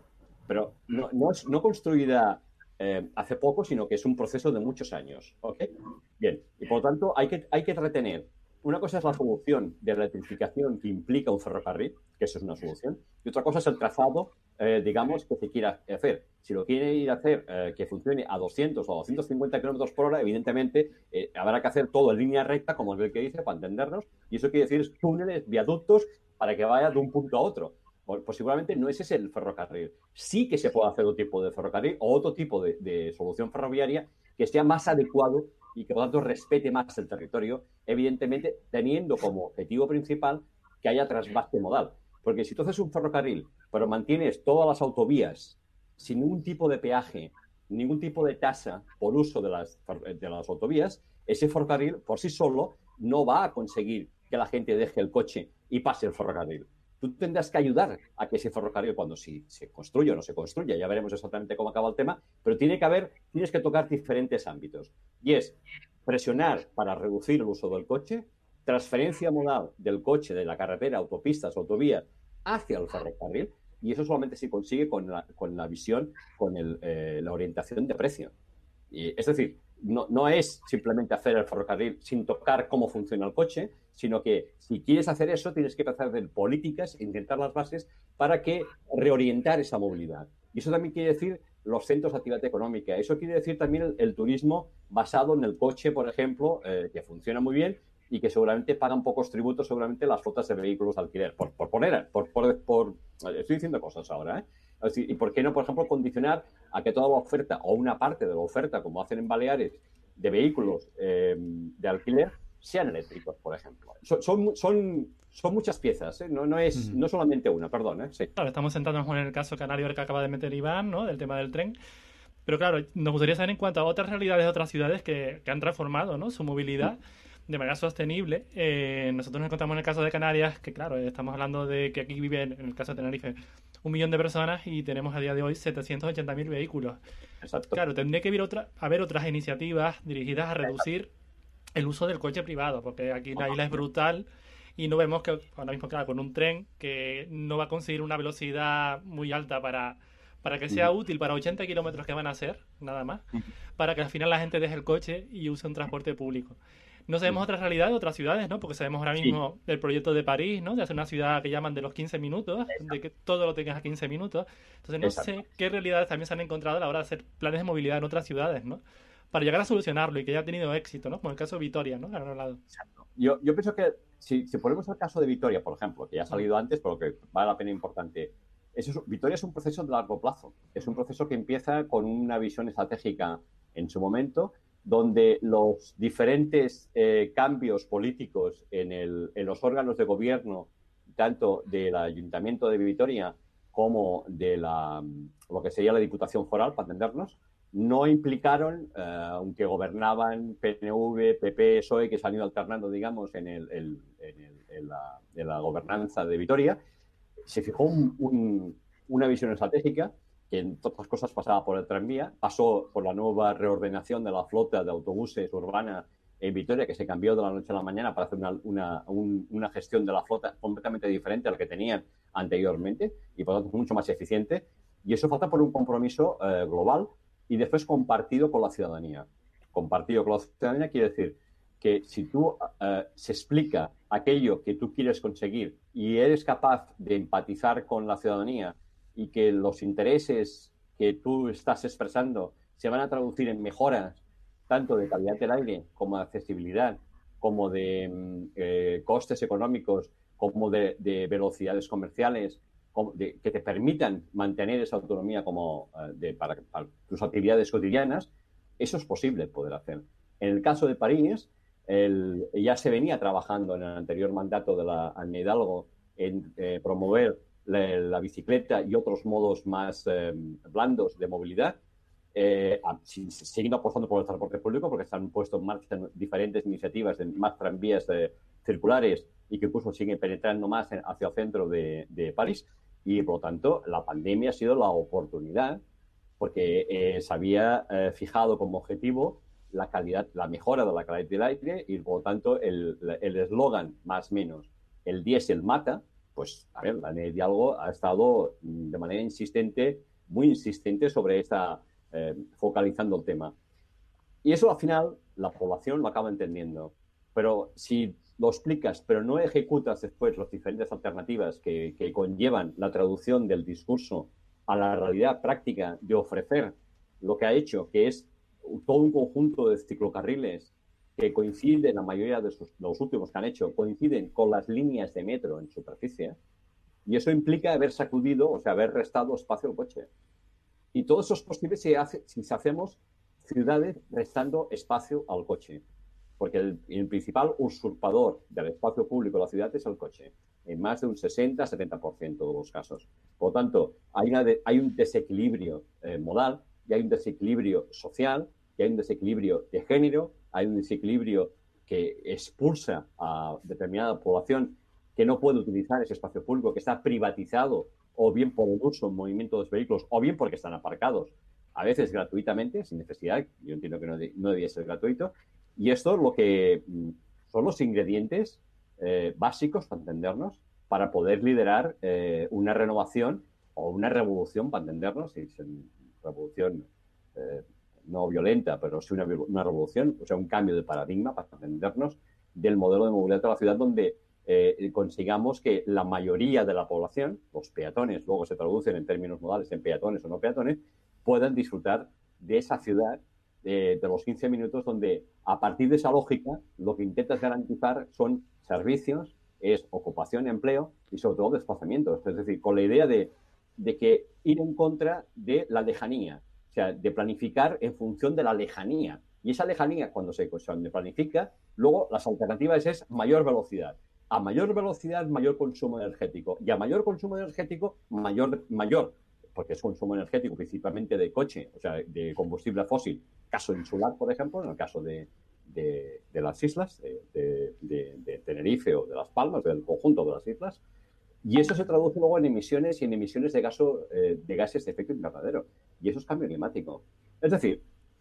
pero no construida hace poco, sino que es un proceso de muchos años. ¿Ok? Bien, y por lo tanto hay que retener. Una cosa es la solución de electrificación que implica un ferrocarril, que eso es una solución, y otra cosa es el trazado, digamos, que se quiera hacer. Si lo quiere ir a hacer que funcione a 200 o 250 kilómetros por hora, evidentemente habrá que hacer todo en línea recta, como es el que dice, para entendernos, y eso quiere decir túneles, viaductos, para que vaya de un punto a otro. Pues seguramente no ese es el ferrocarril. Sí que se puede hacer otro tipo de ferrocarril o otro tipo de solución ferroviaria que sea más adecuado y que por lo tanto respete más el territorio, evidentemente teniendo como objetivo principal que haya trasvase modal. Porque si tú haces un ferrocarril, pero mantienes todas las autovías sin ningún tipo de peaje, ningún tipo de tasa por uso de las autovías, ese ferrocarril por sí solo no va a conseguir que la gente deje el coche y pase el ferrocarril. Tú tendrás que ayudar a que ese ferrocarril, cuando se construya o no se construya, ya veremos exactamente cómo acaba el tema, pero tienes que tocar diferentes ámbitos. Y es presionar para reducir el uso del coche, transferencia modal del coche, de la carretera, autopistas, autovías, hacia el ferrocarril, y eso solamente se consigue con la visión, con la orientación de precio. Es decir, no es simplemente hacer el ferrocarril sin tocar cómo funciona el coche, sino que si quieres hacer eso tienes que empezar a hacer políticas, intentar las bases para que reorientar esa movilidad. Y eso también quiere decir los centros de actividad económica. Eso quiere decir también el turismo basado en el coche, por ejemplo, que funciona muy bien y que seguramente pagan pocos tributos, seguramente las flotas de vehículos de alquiler. Estoy diciendo cosas ahora, ¿eh? Es decir, ¿y por qué no, por ejemplo, condicionar a que toda la oferta o una parte de la oferta, como hacen en Baleares, de vehículos de alquiler, sean eléctricos, por ejemplo? Son muchas piezas, ¿eh? No solamente una, perdón, ¿eh? Sí. Claro, estamos sentándonos en el caso canario que acaba de meter Iván, ¿no? Del tema del tren. Pero claro, nos gustaría saber en cuanto a otras realidades de otras ciudades que han transformado, ¿no?, su movilidad de manera sostenible. Nosotros nos encontramos en el caso de Canarias, que claro, estamos hablando de que aquí viven, en el caso de Tenerife, 1 millón de personas y tenemos a día de hoy 780.000 vehículos. Exacto. Claro, tendría que haber otras iniciativas dirigidas a reducir el uso del coche privado, porque aquí la isla es brutal y no vemos que ahora mismo, claro, con un tren que no va a conseguir una velocidad muy alta para que sea útil para 80 kilómetros que van a hacer, nada más, para que al final la gente deje el coche y use un transporte público. No sabemos otras realidades de otras ciudades, ¿no? Porque sabemos ahora mismo el proyecto de París, ¿no? De hacer una ciudad que llaman de los 15 minutos, de que todo lo tengas a 15 minutos. Entonces no sé qué realidades también se han encontrado a la hora de hacer planes de movilidad en otras ciudades, ¿no? Para llegar a solucionarlo y que haya tenido éxito, ¿no? Como el caso de Vitoria, ¿no? Al lado. Yo pienso que si ponemos el caso de Vitoria, por ejemplo, que ya ha salido antes, pero que vale la pena importante. Vitoria es un proceso de largo plazo. Es un proceso que empieza con una visión estratégica en su momento, donde los diferentes cambios políticos en los órganos de gobierno, tanto del Ayuntamiento de Vitoria como de lo que sería la Diputación Foral, para entendernos, no implicaron, aunque gobernaban PNV, PP, PSOE, que se han ido alternando, digamos, en la gobernanza de Vitoria, se fijó una visión estratégica que, entre otras cosas, pasaba por el tranvía, pasó por la nueva reordenación de la flota de autobuses urbana en Vitoria, que se cambió de la noche a la mañana para hacer una gestión de la flota completamente diferente a la que tenían anteriormente y, por lo tanto, mucho más eficiente. Y eso falta por un compromiso global y después compartido con la ciudadanía. Compartido con la ciudadanía quiere decir que si tú se explica aquello que tú quieres conseguir y eres capaz de empatizar con la ciudadanía y que los intereses que tú estás expresando se van a traducir en mejoras tanto de calidad del aire como de accesibilidad, como de costes económicos, como de velocidades comerciales, que te permitan mantener esa autonomía para tus actividades cotidianas, eso es posible poder hacer. En el caso de París, ya se venía trabajando en el anterior mandato de la Ana Hidalgo en promover la bicicleta y otros modos más blandos de movilidad, siguiendo apostando por el transporte público, porque se han puesto en marcha diferentes iniciativas de más tranvías circulares y que incluso siguen penetrando más hacia el centro de París. Y, por lo tanto, la pandemia ha sido la oportunidad, porque se había fijado como objetivo la mejora de la calidad del aire y, por lo tanto, el eslogan más menos, el diésel mata. Pues, a ver, la Ana Hidalgo ha estado de manera insistente muy insistente sobre focalizando el tema. Y eso al final la población lo acaba entendiendo. Pero si lo explicas, pero no ejecutas después las diferentes alternativas que conllevan la traducción del discurso a la realidad práctica de ofrecer lo que ha hecho, que es todo un conjunto de ciclocarriles que coinciden, la mayoría de los últimos que han hecho, coinciden con las líneas de metro en superficie, y eso implica haber sacudido, o sea, haber restado espacio al coche. Y todo eso es posible si hacemos ciudades restando espacio al coche. Porque el principal usurpador del espacio público de la ciudad es el coche, en más de un 60-70% de los casos. Por lo tanto, hay un desequilibrio modal, y hay un desequilibrio social, y hay un desequilibrio de género, hay un desequilibrio que expulsa a determinada población que no puede utilizar ese espacio público, que está privatizado, o bien por el uso en movimiento de los vehículos, o bien porque están aparcados, a veces gratuitamente, sin necesidad. Yo entiendo que no debía ser gratuito. Y esto es lo que son los ingredientes básicos, para entendernos, para poder liderar una renovación o una revolución, para entendernos, y es una revolución no violenta, pero sí una revolución, o sea, un cambio de paradigma, para entendernos, del modelo de movilidad de la ciudad, donde consigamos que la mayoría de la población, los peatones, luego se traducen en términos modales en peatones o no peatones, puedan disfrutar de esa ciudad de los 15 minutos, donde a partir de esa lógica lo que intentas garantizar son servicios, es ocupación, empleo y sobre todo desplazamientos. Es decir, con la idea de que ir en contra de la lejanía, o sea, de planificar en función de la lejanía. Y esa lejanía, cuando se planifica, luego las alternativas es mayor velocidad. A mayor velocidad, mayor consumo energético. Y a mayor consumo energético, mayor, porque es consumo energético principalmente de coche, o sea, de combustible fósil. Caso insular, por ejemplo, en el caso de las islas, de Tenerife o de Las Palmas, del conjunto de las islas. Y eso se traduce luego en emisiones y en emisiones de gases de efecto invernadero. Y eso es cambio climático. Es decir,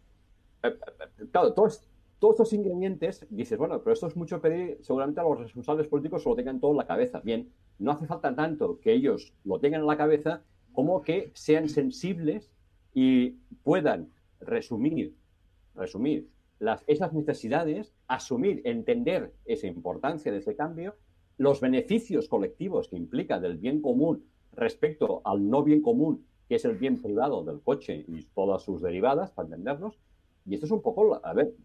claro, todos estos ingredientes, dices, bueno, pero esto es mucho pedir, seguramente a los responsables políticos lo tengan todo en la cabeza. Bien, no hace falta tanto que ellos lo tengan en la cabeza como que sean sensibles y puedan resumir esas necesidades, asumir, entender esa importancia de ese cambio, los beneficios colectivos que implica del bien común respecto al no bien común, que es el bien privado del coche y todas sus derivadas, para entendernos. Y esto es un poco, a ver,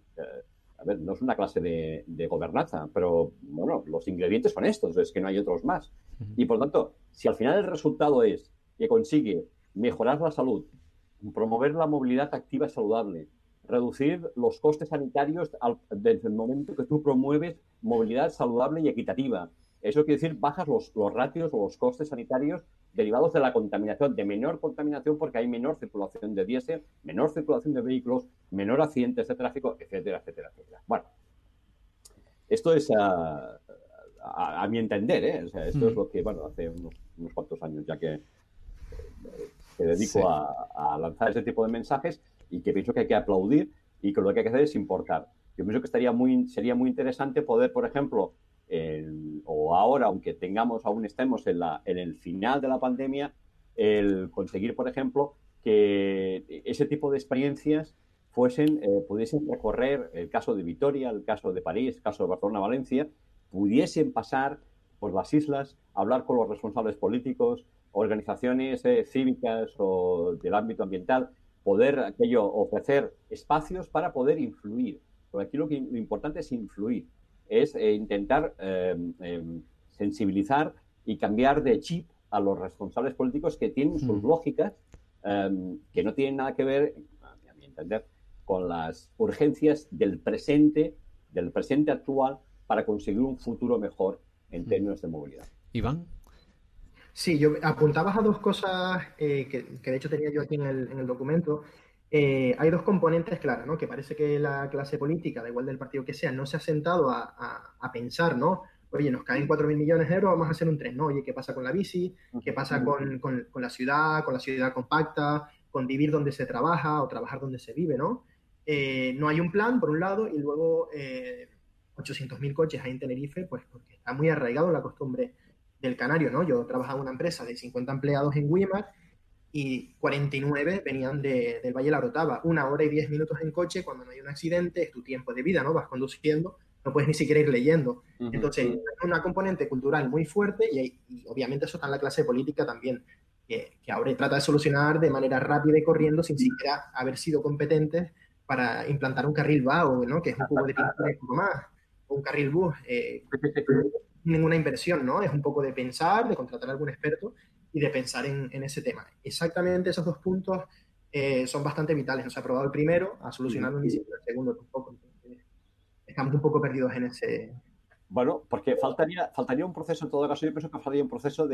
no es una clase de gobernanza, pero bueno, los ingredientes son estos, es que no hay otros más. Y por lo tanto, si al final el resultado es que consigue mejorar la salud, promover la movilidad activa y saludable, reducir los costes sanitarios desde el momento que tú promueves movilidad saludable y equitativa. Eso quiere decir bajas los ratios o los costes sanitarios derivados de la contaminación, de menor contaminación porque hay menor circulación de diésel, menor circulación de vehículos, menor accidentes de tráfico, etcétera, etcétera, etcétera. Bueno, esto es a mi entender, ¿eh? O sea, esto es lo que, bueno, hace unos cuantos años ya que dedico a lanzar ese tipo de mensajes y que pienso que hay que aplaudir y que lo que hay que hacer es importar. Yo pienso que sería muy interesante poder, por ejemplo, o ahora, aunque aún estemos en el final de la pandemia, el conseguir, por ejemplo, que ese tipo de experiencias pudiesen recorrer el caso de Vitoria, el caso de París, el caso de Barcelona, Valencia, pudiesen pasar por las islas, hablar con los responsables políticos, organizaciones cívicas o del ámbito ambiental, poder ofrecer espacios para poder influir. Porque aquí lo importante es influir, es intentar sensibilizar y cambiar de chip a los responsables políticos que tienen sus lógicas, que no tienen nada que ver, a mi entender, con las urgencias del presente actual para conseguir un futuro mejor en términos de movilidad. Iván. Sí, yo apuntabas a dos cosas que de hecho tenía yo aquí en el documento. Hay dos componentes claras, ¿no? Que parece que la clase política, da igual del partido que sea, no se ha sentado a pensar, ¿no? Oye, nos caen 4.000 millones de euros, vamos a hacer un tren, ¿no? Oye, ¿qué pasa con la bici? ¿Qué pasa con la ciudad compacta, con vivir donde se trabaja o trabajar donde se vive, ¿no? No hay un plan, por un lado, y luego 800.000 coches ahí en Tenerife, pues porque está muy arraigado la costumbre del canario, ¿no? Yo trabajaba en una empresa de 50 empleados en Weimar y 49 venían del Valle de la Orotava. 1 hora y 10 minutos en coche, cuando no hay un accidente, es tu tiempo de vida, ¿no? Vas conduciendo, no puedes ni siquiera ir leyendo. Entonces, es una componente cultural muy fuerte y obviamente eso está en la clase política también, que ahora trata de solucionar de manera rápida y corriendo sin siquiera haber sido competentes para implantar un carril vago, ¿no? Que es un cubo de pintura y poco más, o un carril bus. Ninguna inversión, ¿no? Es un poco de pensar, de contratar a algún experto y de pensar en ese tema. Exactamente esos 2 puntos son bastante vitales. No se ha aprobado el primero, a solucionarlo ni siquiera el segundo tampoco. Entonces, estamos un poco perdidos en ese... Bueno, porque faltaría un proceso, en todo caso, yo pienso que faltaría un proceso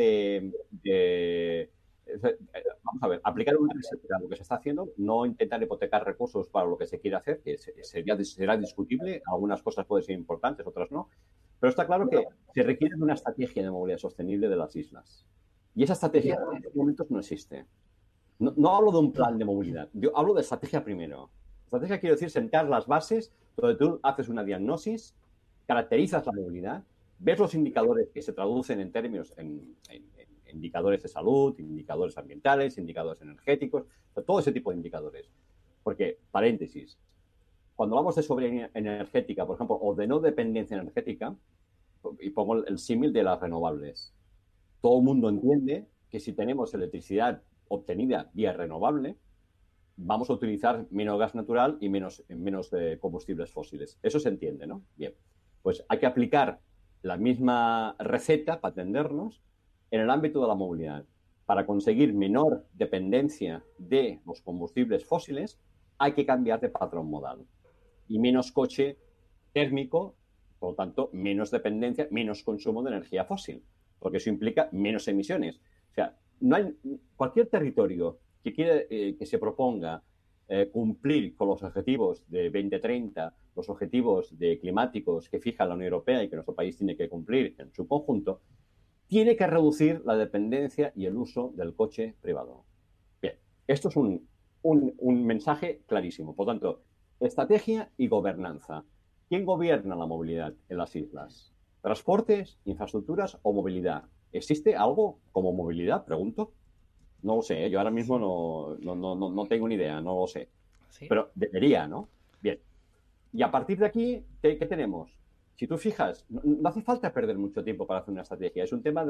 vamos a ver, aplicar un reset a lo que se está haciendo, no intentar hipotecar recursos para lo que se quiere hacer, que será discutible, algunas cosas pueden ser importantes, otras no, pero está claro que se requiere de una estrategia de movilidad sostenible de las islas. Y esa estrategia en estos momentos no existe. No hablo de un plan de movilidad, yo hablo de estrategia primero. Estrategia quiero decir sentar las bases donde tú haces una diagnosis, caracterizas la movilidad, ves los indicadores que se traducen en términos, en indicadores de salud, indicadores ambientales, indicadores energéticos, todo ese tipo de indicadores. Porque, paréntesis, cuando hablamos de soberanía energética, por ejemplo, o de no dependencia energética, y pongo el símil de las renovables, todo el mundo entiende que si tenemos electricidad obtenida vía renovable, vamos a utilizar menos gas natural y menos combustibles fósiles. Eso se entiende, ¿no? Bien, pues hay que aplicar la misma receta, para entendernos, en el ámbito de la movilidad. Para conseguir menor dependencia de los combustibles fósiles, hay que cambiar de patrón modal. Y menos coche térmico, por lo tanto, menos dependencia, menos consumo de energía fósil, porque eso implica menos emisiones. O sea, no hay cualquier territorio que se proponga cumplir con los objetivos de 2030, los objetivos climáticos que fija la Unión Europea y que nuestro país tiene que cumplir en su conjunto, tiene que reducir la dependencia y el uso del coche privado. Bien, esto es un mensaje clarísimo. Por tanto, estrategia y gobernanza. ¿Quién gobierna la movilidad en las islas? ¿Transportes, infraestructuras o movilidad? ¿Existe algo como movilidad? Pregunto. No lo sé, yo ahora mismo no tengo ni idea, no lo sé. ¿Sí? Pero debería, ¿no? Bien. Y a partir de aquí, ¿qué tenemos? Si tú fijas, no hace falta perder mucho tiempo para hacer una estrategia. Es un tema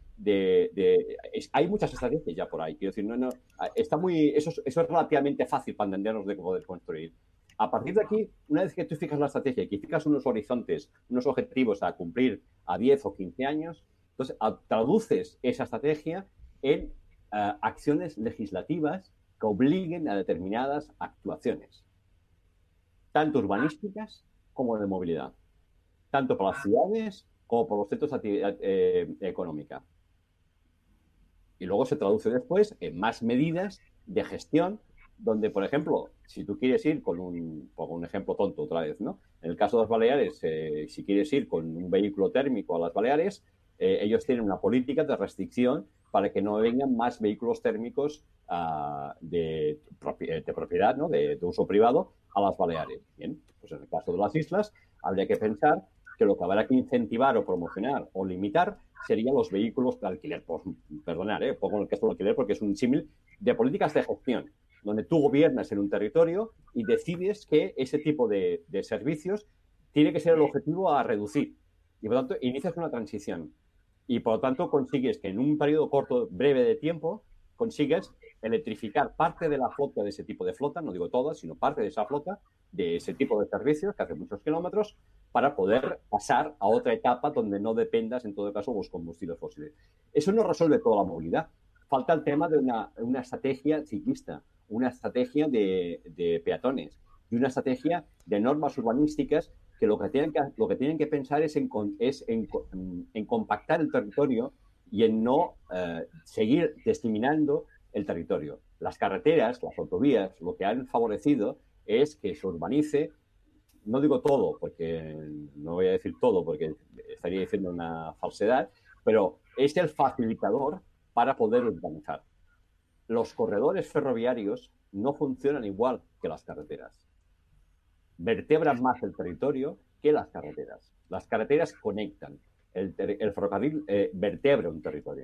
hay muchas estrategias ya por ahí. Quiero decir, eso es relativamente fácil para entendernos de poder construir. A partir de aquí, una vez que tú fijas la estrategia y que fijas unos horizontes, unos objetivos a cumplir a 10 o 15 años, entonces traduces esa estrategia en acciones legislativas que obliguen a determinadas actuaciones, tanto urbanísticas como de movilidad, tanto para las ciudades como por los centros de actividad económica. Y luego se traduce después en más medidas de gestión, donde, por ejemplo, si tú quieres ir pongo un ejemplo tonto otra vez, ¿no? En el caso de las Baleares, si quieres ir con un vehículo térmico a las Baleares, ellos tienen una política de restricción para que no vengan más vehículos térmicos de propiedad, ¿no? de uso privado a las Baleares. Bien, pues en el caso de las islas habría que pensar que lo que habrá que incentivar o promocionar o limitar serían los vehículos de alquiler. Pues, perdonad, pongo el caso de alquiler porque es un símil de políticas de gestión, donde tú gobiernas en un territorio y decides que ese tipo de servicios tiene que ser el objetivo a reducir. Y por lo tanto, inicias una transición. Y por lo tanto, consigues que en un periodo corto, breve de tiempo, consigues electrificar parte de la flota de ese tipo de flota, no digo toda, sino parte de esa flota, de ese tipo de servicios que hace muchos kilómetros, para poder pasar a otra etapa donde no dependas, en todo caso, de los combustibles fósiles. Eso no resuelve toda la movilidad. Falta el tema de una estrategia ciclista, una estrategia de peatones y una estrategia de normas urbanísticas que lo que tienen que pensar es en compactar el territorio y en no seguir discriminando el territorio. Las carreteras, las autovías, lo que han favorecido es que se urbanice, no digo todo, porque no voy a decir todo porque estaría diciendo una falsedad, pero es el facilitador para poder urbanizar. Los corredores ferroviarios no funcionan igual que las carreteras. Vertebran más el territorio que las carreteras. Las carreteras conectan. El ferrocarril vertebra un territorio.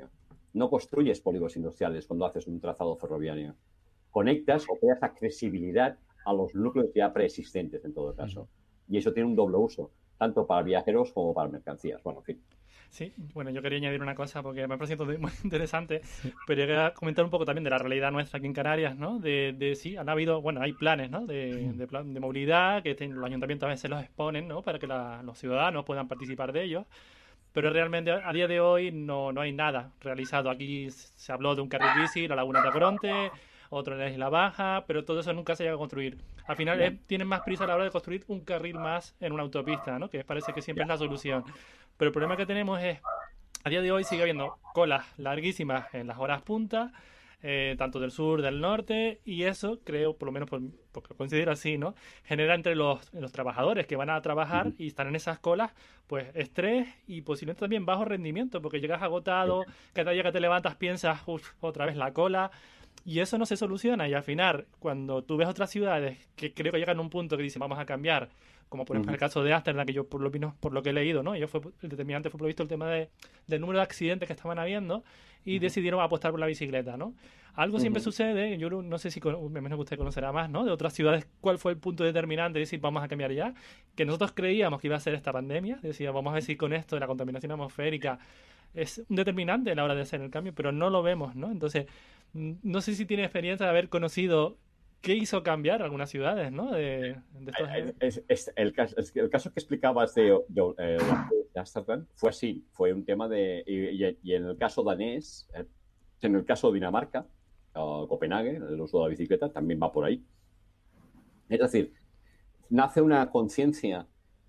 no construyes polígonos industriales cuando haces un trazado ferroviario. Conectas o creas accesibilidad a los núcleos ya preexistentes, en todo caso. Y eso tiene un doble uso, tanto para viajeros como para mercancías. Bueno, en fin. Sí, bueno, yo quería añadir una cosa porque me parece muy interesante, pero yo quería comentar un poco también de la realidad nuestra aquí en Canarias, ¿no? Sí, han habido, bueno, hay planes, ¿no? De movilidad que los ayuntamientos a veces los exponen, ¿no? Para que los ciudadanos puedan participar de ellos, pero realmente a día de hoy no hay nada realizado. Aquí se habló de un carril bici, la Laguna de Acronte, otro en la Isla Baja, pero todo eso nunca se llega a construir. Al final tienen más prisa a la hora de construir un carril más en una autopista, ¿no? Que parece que siempre es la solución. Pero el problema que tenemos es, a día de hoy sigue habiendo colas larguísimas en las horas punta, tanto del sur, del norte, y eso creo, por lo menos porque considero así, ¿no? Genera entre los trabajadores que van a trabajar y están en esas colas, pues estrés y posiblemente también bajo rendimiento, porque llegas agotado, cada día que te levantas piensas, otra vez la cola. Y eso no se soluciona, y al final, cuando tú ves otras ciudades que creo que llegan a un punto que dicen vamos a cambiar, como por ejemplo el caso de Ámsterdam, que yo por lo que he leído, ¿no? El determinante fue previsto el tema del número de accidentes que estaban habiendo y decidieron apostar por la bicicleta, ¿no? Algo siempre sucede, yo no sé si me imagino que usted conocerá más, ¿no? De otras ciudades, ¿cuál fue el punto determinante de decir vamos a cambiar ya? Que nosotros creíamos que iba a ser esta pandemia, decía vamos a ver si con esto de la contaminación atmosférica es un determinante a la hora de hacer el cambio, pero no lo vemos, ¿no? Entonces, no sé si tiene experiencia de haber conocido qué hizo cambiar algunas ciudades, ¿no? De el caso que explicabas de Amsterdam fue así, fue un tema y en el caso danés, en el caso de Dinamarca, Copenhague, el uso de la bicicleta también va por ahí. Es decir, nace una conciencia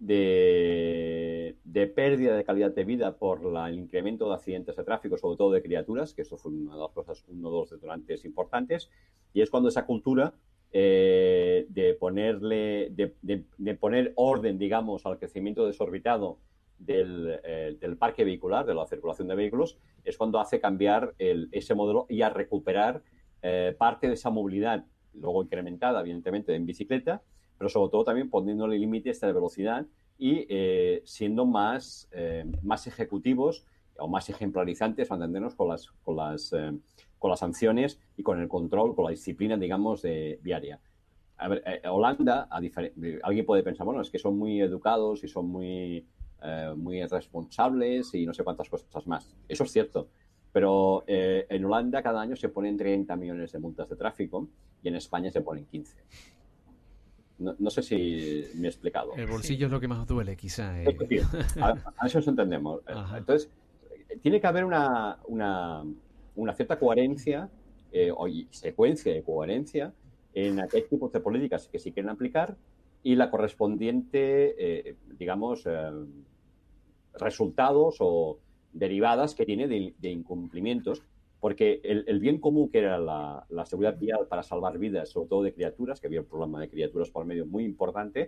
de pérdida de calidad de vida por el incremento de accidentes de tráfico, sobre todo de criaturas, que eso fue una de las cosas, uno de los detonantes importantes, y es cuando esa cultura de poner orden, digamos, al crecimiento desorbitado del parque vehicular, de la circulación de vehículos, es cuando hace cambiar ese modelo y a recuperar parte de esa movilidad, luego incrementada, evidentemente, en bicicleta, pero sobre todo también poniéndole límites de velocidad y siendo más ejecutivos o más ejemplarizantes, para entendernos, con las sanciones y con el control, con la disciplina, digamos, viaria. A ver, Holanda, alguien puede pensar, bueno, es que son muy educados y son muy responsables y no sé cuántas cosas más. Eso es cierto. Pero en Holanda cada año se ponen 30 millones de multas de tráfico y en España se ponen 15. No sé si me he explicado. El bolsillo es lo que más duele, quizá. A eso nos entendemos. Entonces, tiene que haber una cierta coherencia o secuencia de coherencia en aquellos tipos de políticas que se quieren aplicar y la correspondiente, digamos, resultados o derivadas que tiene de incumplimientos. Porque el bien común, que era la seguridad vial para salvar vidas, sobre todo de criaturas, que había un problema de criaturas por medio muy importante,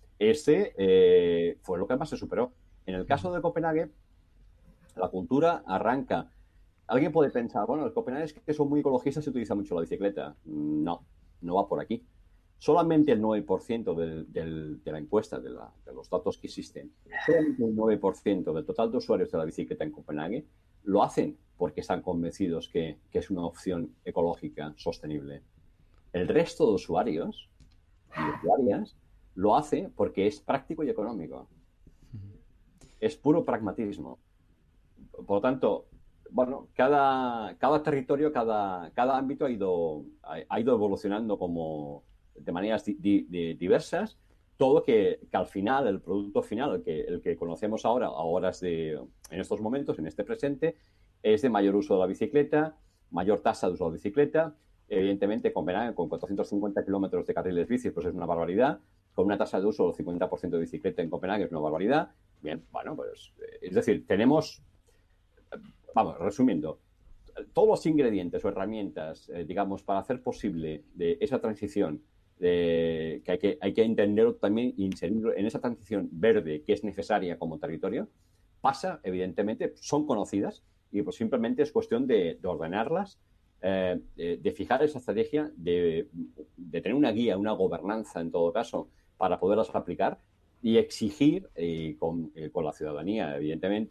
fue lo que más se superó. En el caso de Copenhague, la cultura arranca. Alguien puede pensar, bueno, los copenhagueses que son muy ecologistas se utiliza mucho la bicicleta. No va por aquí. Solamente el 9% de la encuesta, de los datos que existen, solamente el 9% del total de usuarios de la bicicleta en Copenhague lo hacen porque están convencidos que es una opción ecológica sostenible. El resto de usuarios y usuarias lo hace porque es práctico y económico. Es puro pragmatismo. Por lo tanto, bueno, cada territorio, cada ámbito ha ido evolucionando de maneras diversas, todo que al final, el producto final, el que conocemos ahora en estos momentos, en este presente, es de mayor uso de la bicicleta, mayor tasa de uso de la bicicleta. Evidentemente, Copenhague, con 450 kilómetros de carriles bici, pues es una barbaridad. Con una tasa de uso del 50% de bicicleta en Copenhague es una barbaridad. Bien, bueno, pues es decir, tenemos, vamos, resumiendo, todos los ingredientes o herramientas, digamos, para hacer posible de esa transición, que hay que entenderlo también e inserirlo en esa transición verde que es necesaria como territorio, evidentemente, son conocidas y pues simplemente es cuestión de ordenarlas, de fijar esa estrategia, de tener una guía, una gobernanza en todo caso, para poderlas aplicar y exigir con la ciudadanía, evidentemente,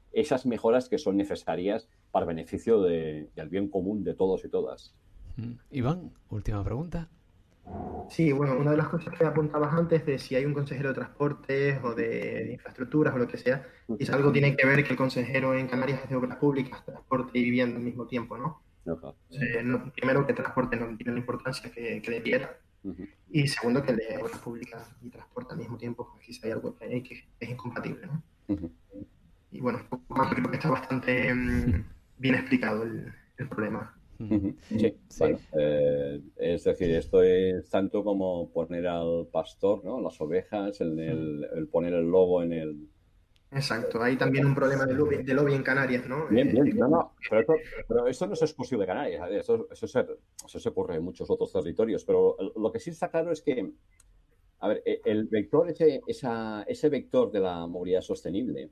esas mejoras que son necesarias para beneficio del bien común de todos y todas. Iván, última pregunta. Sí, bueno, una de las cosas que apuntabas antes de si hay un consejero de transportes o de infraestructuras o lo que sea, y si algo tiene que ver que el consejero en Canarias es de obras públicas, transporte y vivienda al mismo tiempo, ¿no? Primero, que transporte no tiene la importancia que debiera. Y segundo, que el de obras públicas y transporte al mismo tiempo, pues quizá hay algo que es incompatible, ¿no? Y bueno, creo que está bastante bien explicado el problema. Sí, bueno, es decir, esto es tanto como poner al pastor, ¿no? Las ovejas, el poner el logo en el... Exacto, hay también un problema de lobby en Canarias, ¿no? Bien, no, pero esto no es exclusivo de Canarias, eso se ocurre en muchos otros territorios, pero lo que sí está claro es que, a ver, el vector, ese vector de la movilidad sostenible,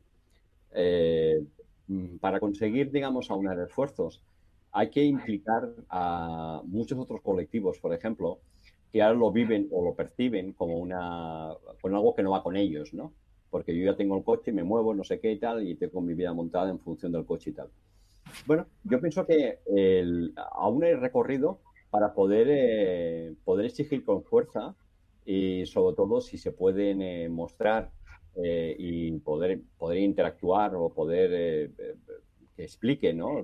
para conseguir, digamos, aunar esfuerzos, hay que implicar a muchos otros colectivos, por ejemplo, que ahora lo viven o lo perciben como con algo que no va con ellos, ¿no? Porque yo ya tengo el coche, me muevo, no sé qué y tal, y tengo mi vida montada en función del coche y tal. Bueno, yo pienso que aún hay recorrido para poder exigir con fuerza y sobre todo si se pueden mostrar y poder interactuar o poder que explique, ¿no?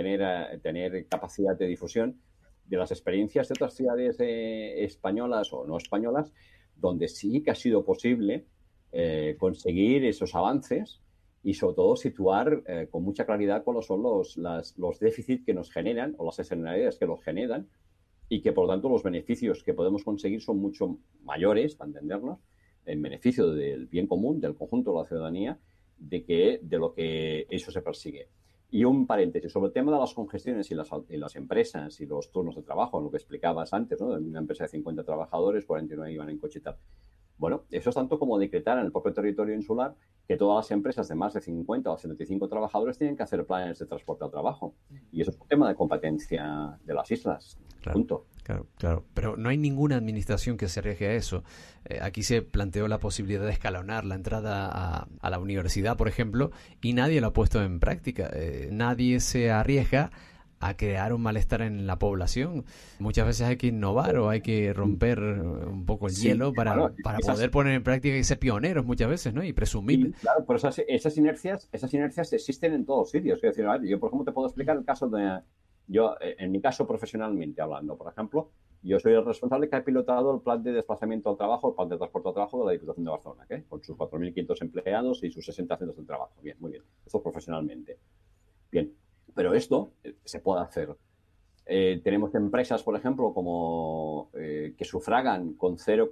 Tener capacidad de difusión de las experiencias de otras ciudades españolas o no españolas, donde sí que ha sido posible conseguir esos avances y sobre todo situar con mucha claridad cuáles son los déficits que nos generan o las externalidades que los generan y que por lo tanto los beneficios que podemos conseguir son mucho mayores, para entendernos, en beneficio del bien común, del conjunto de la ciudadanía, de lo que eso se persigue. Y un paréntesis sobre el tema de las congestiones y las empresas y los turnos de trabajo, lo que explicabas antes, ¿no? De una empresa de 50 trabajadores, 49 iban en coche y tal. Bueno, eso es tanto como decretar en el propio territorio insular que todas las empresas de más de 50 o 75 trabajadores tienen que hacer planes de transporte al trabajo. Y eso es un tema de competencia de las islas. Claro, punto. Claro. Pero no hay ninguna administración que se arriesgue a eso. Aquí se planteó la posibilidad de escalonar la entrada a la universidad, por ejemplo, y nadie lo ha puesto en práctica. Nadie se arriesga a crear un malestar en la población. Muchas veces hay que innovar o hay que romper un poco el hielo para poder poner en práctica y ser pioneros muchas veces, ¿no? Y presumir. Claro, pero esas inercias existen en todos sitios. Es decir, a ver, yo por ejemplo te puedo explicar el caso de... Yo, en mi caso profesionalmente hablando, por ejemplo, yo soy el responsable que ha pilotado el plan de desplazamiento al trabajo, el plan de transporte al trabajo de la Diputación de Barcelona, ¿eh? Con sus 4.500 empleados y sus 60 centros de trabajo. Bien, muy bien. Esto profesionalmente. Bien. Pero esto se puede hacer. Tenemos empresas, por ejemplo, como que sufragan con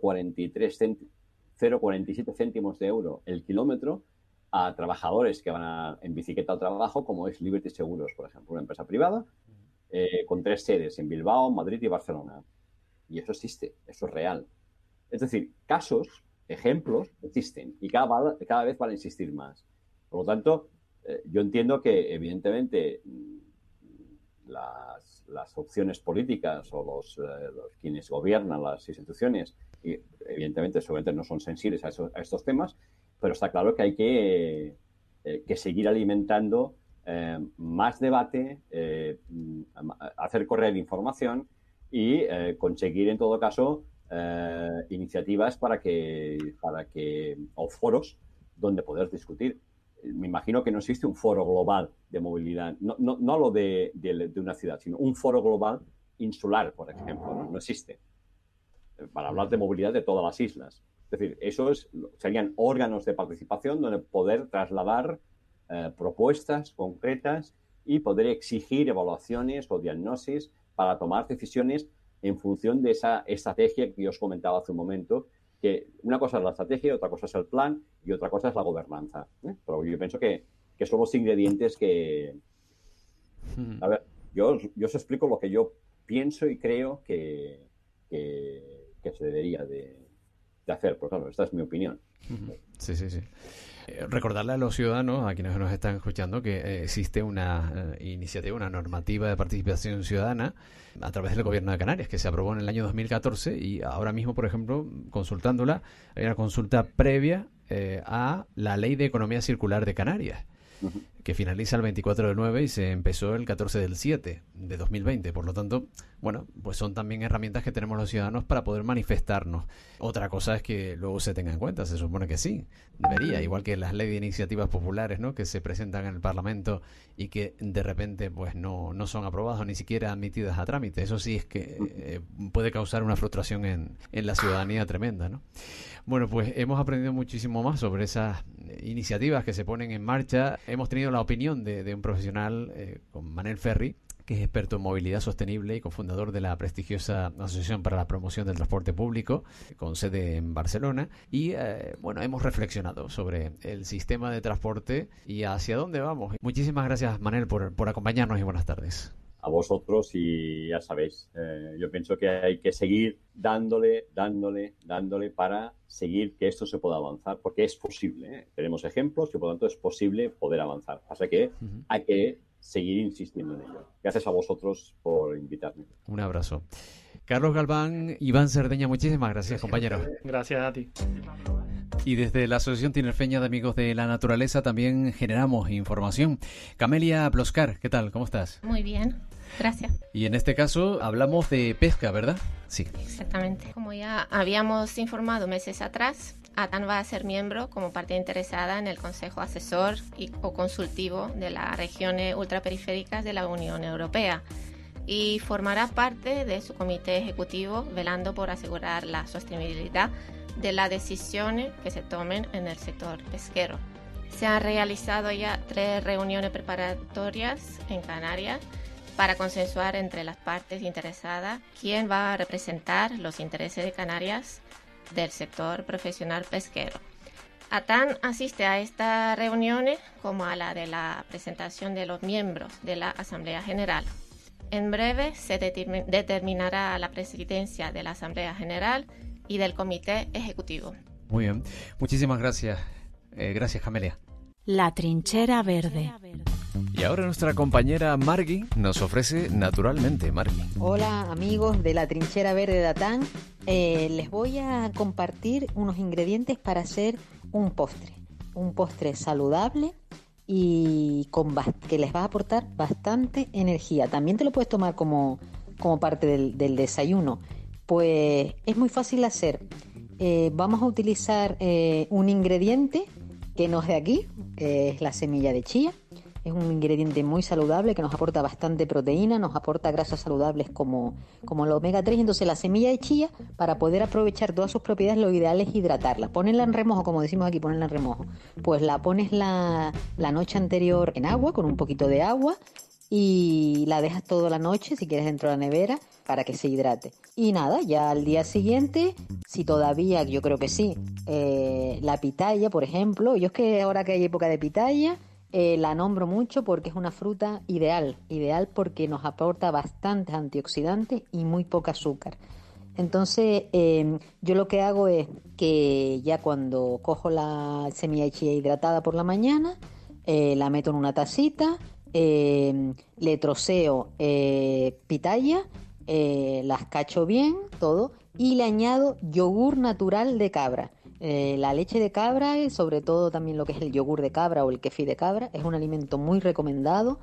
0,47 céntimos de euro el kilómetro a trabajadores que van en bicicleta al trabajo, como es Liberty Seguros, por ejemplo, una empresa privada con 3 sedes en Bilbao, Madrid y Barcelona. Y eso existe, eso es real. Es decir, ejemplos existen y cada vez van a existir más. Por lo tanto, yo entiendo que, evidentemente, las opciones políticas o los quienes gobiernan las instituciones, y, evidentemente, seguramente no son sensibles a estos temas, pero está claro que hay que seguir alimentando más debate, hacer correr información y conseguir, en todo caso, iniciativas o foros donde poder discutir. Me imagino que no existe un foro global de movilidad, no lo de una ciudad, sino un foro global insular, por ejemplo, no existe, para hablar de movilidad de todas las islas. Es decir, serían órganos de participación donde poder trasladar propuestas concretas y poder exigir evaluaciones o diagnosis para tomar decisiones en función de esa estrategia que yo os comentaba hace un momento, que una cosa es la estrategia, otra cosa es el plan y otra cosa es la gobernanza. Pero yo pienso que son los ingredientes que... A ver, yo os explico lo que yo pienso y creo que se debería de hacer, porque claro, esta es mi opinión. Sí. Recordarle a los ciudadanos, a quienes nos están escuchando, que existe una iniciativa, una normativa de participación ciudadana a través del Gobierno de Canarias, que se aprobó en el año 2014 y ahora mismo, por ejemplo, consultándola, hay una consulta previa a la Ley de Economía Circular de Canarias. que finaliza el 24 del 9 y se empezó el 14 del 7 de 2020. Por lo tanto, bueno, pues son también herramientas que tenemos los ciudadanos para poder manifestarnos. Otra cosa es que luego se tenga en cuenta, se supone que sí, debería, igual que las leyes de iniciativas populares, ¿no?, que se presentan en el Parlamento y que de repente pues no son aprobadas, ni siquiera admitidas a trámite. Eso sí es que puede causar una frustración en la ciudadanía tremenda, ¿no? Bueno, pues hemos aprendido muchísimo más sobre esas iniciativas que se ponen en marcha. Hemos tenido la opinión de un profesional, con Manel Ferri, que es experto en movilidad sostenible y cofundador de la prestigiosa Asociación para la Promoción del Transporte Público, con sede en Barcelona. Y bueno, hemos reflexionado sobre el sistema de transporte y hacia dónde vamos. Muchísimas gracias, Manel, por acompañarnos y buenas tardes. A vosotros, y ya sabéis, yo pienso que hay que seguir dándole para seguir que esto se pueda avanzar, porque es posible, ¿eh? Tenemos ejemplos y por lo tanto es posible poder avanzar. Así que hay que seguir insistiendo en ello. Gracias a vosotros por invitarme. Un abrazo. Carlos Galván, Iván Cerdeña, muchísimas gracias, compañeros. Gracias a ti. Y desde la Asociación Tinerfeña de Amigos de la Naturaleza también generamos información. Camelia Ploscar, ¿qué tal? ¿Cómo estás? Muy bien, gracias. Y en este caso hablamos de pesca, ¿verdad? Sí. Exactamente. Como ya habíamos informado meses atrás, ATAN va a ser miembro como parte interesada en el Consejo Asesor o Consultivo de las regiones ultraperiféricas de la Unión Europea y formará parte de su comité ejecutivo velando por asegurar la sostenibilidad de las decisiones que se tomen en el sector pesquero. Se han realizado ya 3 reuniones preparatorias en Canarias para consensuar entre las partes interesadas quién va a representar los intereses de Canarias del sector profesional pesquero. ATAN asiste a estas reuniones como a la de la presentación de los miembros de la Asamblea General. En breve se determinará la presidencia de la Asamblea General y del Comité Ejecutivo. Muy bien. Muchísimas gracias. Gracias, Camelia. La Trinchera Verde. Y ahora nuestra compañera Margui nos ofrece Naturalmente, Margui. Hola, amigos de La Trinchera Verde de ATAN. Les voy a compartir unos ingredientes para hacer un postre saludable y que les va a aportar bastante energía. También te lo puedes tomar como parte del desayuno. Pues es muy fácil de hacer. Vamos a utilizar un ingrediente que no es de aquí, que es la semilla de chía. Es un ingrediente muy saludable que nos aporta bastante proteína, nos aporta grasas saludables como el omega 3. Entonces la semilla de chía, para poder aprovechar todas sus propiedades, lo ideal es hidratarla. Ponerla en remojo, como decimos aquí, ponerla en remojo. Pues la pones la noche anterior en agua, con un poquito de agua, y la dejas toda la noche, si quieres, dentro de la nevera, para que se hidrate. Y nada, ya al día siguiente, si todavía, yo creo que sí, la pitaya, por ejemplo, yo es que ahora que hay época de pitaya, la nombro mucho porque es una fruta ideal porque nos aporta bastantes antioxidantes y muy poco azúcar. Entonces, yo lo que hago es que ya cuando cojo la semilla de chía hidratada por la mañana, la meto en una tacita, le troceo pitaya, las cacho bien, todo, y le añado yogur natural de cabra. La leche de cabra, sobre todo también lo que es el yogur de cabra o el kefir de cabra, es un alimento muy recomendado,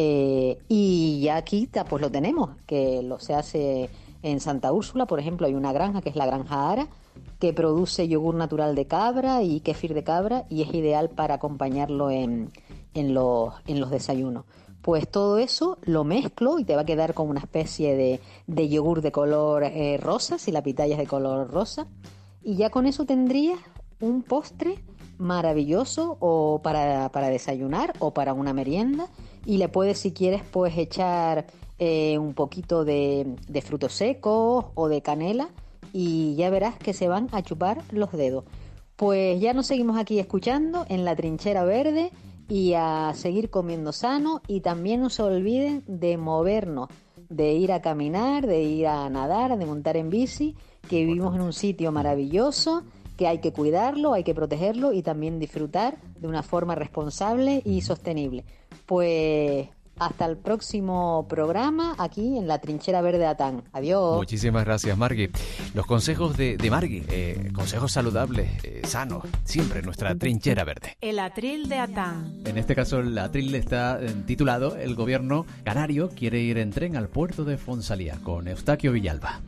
y ya aquí pues lo tenemos, que se hace en Santa Úrsula, por ejemplo. Hay una granja que es la Granja Ara, que produce yogur natural de cabra y kefir de cabra, y es ideal para acompañarlo en los desayunos. Pues todo eso lo mezclo y te va a quedar como una especie de yogur de color rosa, si la pitaya es de color rosa. Y ya con eso tendrías un postre maravilloso o para desayunar o para una merienda. Y le puedes, si quieres, pues echar un poquito de frutos secos o de canela, y ya verás que se van a chupar los dedos. Pues ya nos seguimos aquí escuchando en La Trinchera Verde, y a seguir comiendo sano. Y también no se olviden de movernos, de ir a caminar, de ir a nadar, de montar en bici, que vivimos en un sitio maravilloso, que hay que cuidarlo, hay que protegerlo y también disfrutar de una forma responsable y sostenible. Pues Hasta el próximo programa aquí en la Trinchera Verde de Atán. Adiós. Muchísimas gracias, Margui. Los consejos de Margui, consejos saludables, sanos, siempre en nuestra Trinchera Verde. El atril de Atán. En este caso, el atril está titulado El gobierno canario quiere ir en tren al puerto de Fonsalía, con Eustaquio Villalba.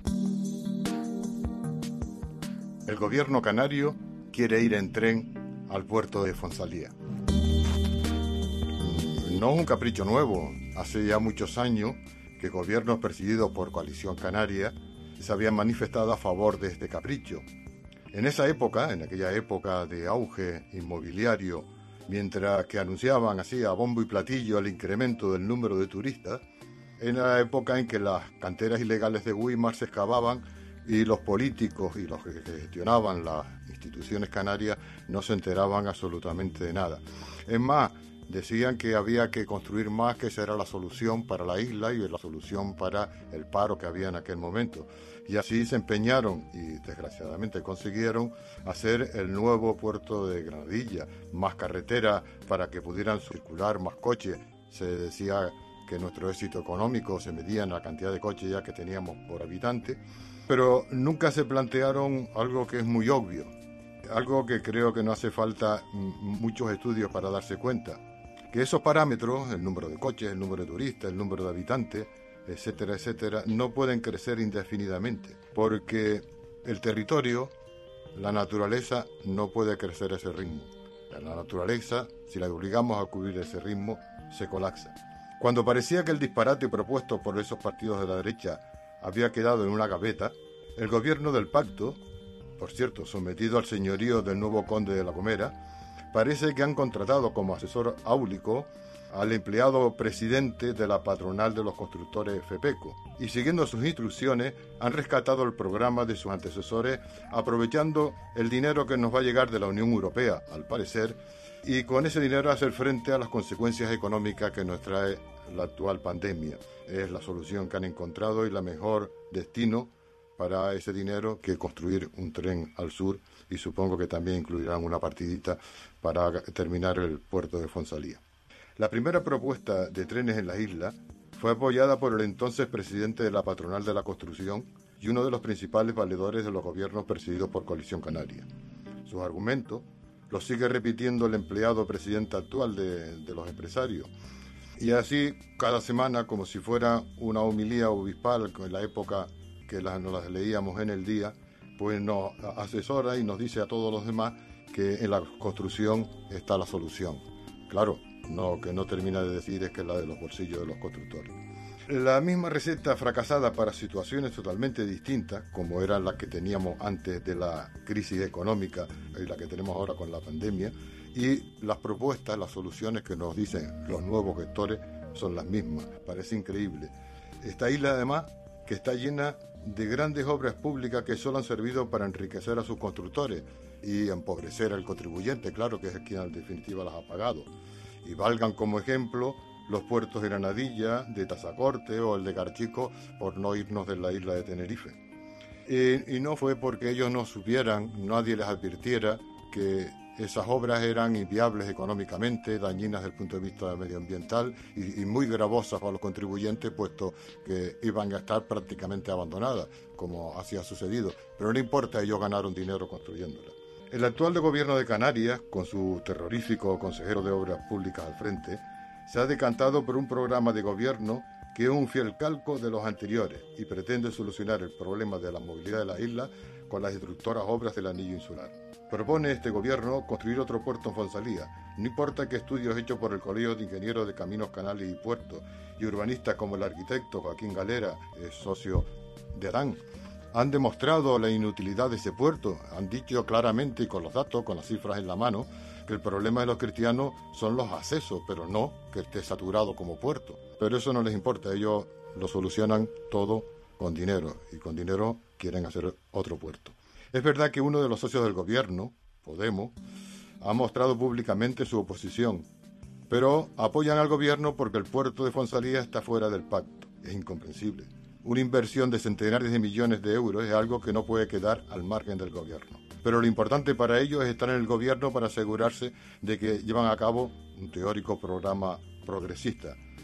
El gobierno canario quiere ir en tren al puerto de Fonsalía. No es un capricho nuevo. Hace ya muchos años que gobiernos presididos por Coalición Canaria se habían manifestado a favor de este capricho. En aquella época de auge inmobiliario, mientras que anunciaban así a bombo y platillo el incremento del número de turistas, en la época en que las canteras ilegales de Güímar se excavaban y los políticos y los que gestionaban las instituciones canarias no se enteraban absolutamente de nada. Es más, decían que había que construir más, que esa era la solución para la isla y la solución para el paro que había en aquel momento. Y así se empeñaron y desgraciadamente consiguieron hacer el nuevo puerto de Granadilla, más carretera para que pudieran circular más coches. Se decía que nuestro éxito económico se medía en la cantidad de coches ya que teníamos por habitante, pero nunca se plantearon algo que es muy obvio, algo que creo que no hace falta muchos estudios para darse cuenta. Que esos parámetros, el número de coches, el número de turistas, el número de habitantes, etcétera, etcétera, no pueden crecer indefinidamente, porque el territorio, la naturaleza, no puede crecer a ese ritmo. La naturaleza, si la obligamos a cubrir ese ritmo, se colapsa. Cuando parecía que el disparate propuesto por esos partidos de la derecha había quedado en una gaveta, el gobierno del pacto, por cierto, sometido al señorío del nuevo conde de La Gomera, parece que han contratado como asesor áulico al empleado presidente de la patronal de los constructores FEPECO y siguiendo sus instrucciones han rescatado el programa de sus antecesores aprovechando el dinero que nos va a llegar de la Unión Europea, al parecer, y con ese dinero hacer frente a las consecuencias económicas que nos trae la actual pandemia. Es la solución que han encontrado y la mejor destino para ese dinero que construir un tren al sur, y supongo que también incluirán una partidita para terminar el puerto de Fonsalía. La primera propuesta de trenes en la isla fue apoyada por el entonces presidente de la patronal de la construcción y uno de los principales valedores de los gobiernos presididos por Coalición Canaria. Sus argumentos los sigue repitiendo el empleado presidente actual de los empresarios. Y así, cada semana, como si fuera una homilía obispal en la época que nos las leíamos en el día, pues nos asesora y nos dice a todos los demás que en la construcción está la solución. Claro, que no termina de decir es que es la de los bolsillos de los constructores. La misma receta fracasada para situaciones totalmente distintas, como eran las que teníamos antes de la crisis económica y la que tenemos ahora con la pandemia, y las propuestas, las soluciones que nos dicen los nuevos gestores son las mismas. Parece increíble. Esta isla, además, que está llena de grandes obras públicas que solo han servido para enriquecer a sus constructores y empobrecer al contribuyente, claro, que es quien en definitiva las ha pagado. Y valgan como ejemplo los puertos de Granadilla, de Tazacorte o el de Garchico, por no irnos de la isla de Tenerife. Y no fue porque ellos no supieran, nadie les advirtiera que esas obras eran inviables económicamente, dañinas desde el punto de vista medioambiental y muy gravosas para los contribuyentes, puesto que iban a estar prácticamente abandonadas, como así ha sucedido. Pero no importa, ellos ganaron dinero construyéndolas. El actual gobierno de Canarias, con su terrorífico consejero de Obras Públicas al frente, se ha decantado por un programa de gobierno que es un fiel calco de los anteriores y pretende solucionar el problema de la movilidad de la isla con las destructoras obras del anillo insular. Propone este gobierno construir otro puerto en Fonsalía. No importa que estudios hechos por el Colegio de Ingenieros de Caminos, Canales y Puertos y urbanistas como el arquitecto Joaquín Galera, socio de Adán, han demostrado la inutilidad de ese puerto. Han dicho claramente y con los datos, con las cifras en la mano, que el problema de los cristianos son los accesos, pero no que esté saturado como puerto. Pero eso no les importa, ellos lo solucionan todo con dinero, y con dinero quieren hacer otro puerto. Es verdad que uno de los socios del gobierno, Podemos, ha mostrado públicamente su oposición, pero apoyan al gobierno porque el puerto de Fonsalía está fuera del pacto. Es incomprensible. Una inversión de centenares de millones de euros es algo que no puede quedar al margen del gobierno. Pero lo importante para ellos es estar en el gobierno para asegurarse de que llevan a cabo un teórico programa progresista.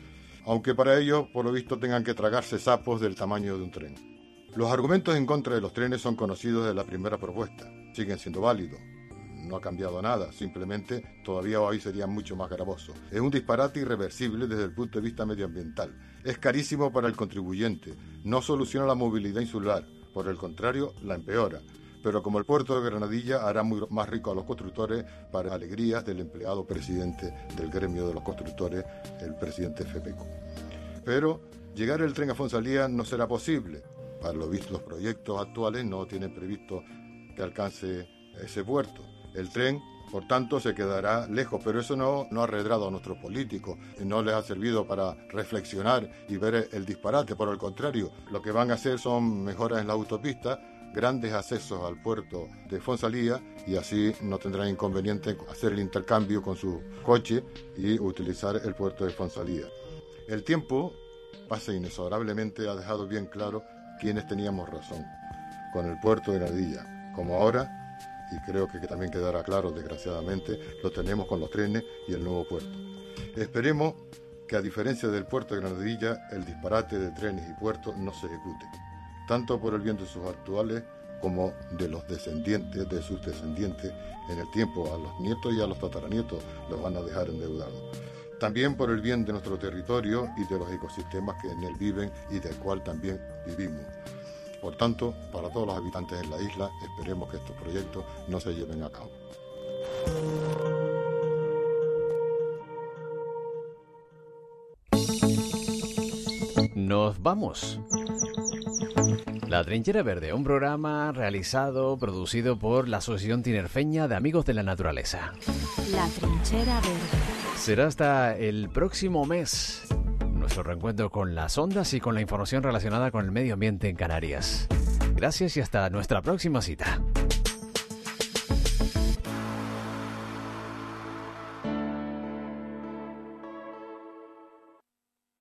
aunque para ello, por lo visto, tengan que tragarse sapos del tamaño de un tren. Los argumentos en contra de los trenes son conocidos desde la primera propuesta, siguen siendo válidos. No ha cambiado nada, simplemente todavía hoy sería mucho más gravoso. Es un disparate irreversible desde el punto de vista medioambiental. Es carísimo para el contribuyente, no soluciona la movilidad insular, por el contrario, la empeora. Pero como el puerto de Granadilla hará más rico a los constructores para alegrías del empleado presidente del gremio de los constructores, el presidente FEPECO. Pero llegar el tren a Fonsalía no será posible. Para lo visto, los proyectos actuales no tienen previsto que alcance ese puerto. El tren, por tanto, se quedará lejos, pero eso no ha arredrado a nuestros políticos, no les ha servido para reflexionar y ver el disparate. Por el contrario, lo que van a hacer son mejoras en la autopista, grandes accesos al puerto de Fonsalía, y así no tendrán inconveniente hacer el intercambio con su coche y utilizar el puerto de Fonsalía. El tiempo pasa inexorablemente, ha dejado bien claro quiénes teníamos razón con el puerto de Granadilla, como ahora, y creo que también quedará claro, desgraciadamente, lo tenemos con los trenes y el nuevo puerto. Esperemos que, a diferencia del puerto de Granadilla, el disparate de trenes y puertos no se ejecute, tanto por el bien de sus actuales como de los descendientes, de sus descendientes en el tiempo. A los nietos y a los tataranietos los van a dejar endeudados. También por el bien de nuestro territorio y de los ecosistemas que en él viven y del cual también vivimos. Por tanto, para todos los habitantes de la isla, esperemos que estos proyectos no se lleven a cabo. Nos vamos. La Trinchera Verde, un programa realizado, producido por la Asociación Tinerfeña de Amigos de la Naturaleza. La Trinchera Verde. Será hasta el próximo mes nuestro reencuentro con las ondas y con la información relacionada con el medio ambiente en Canarias. Gracias y hasta nuestra próxima cita.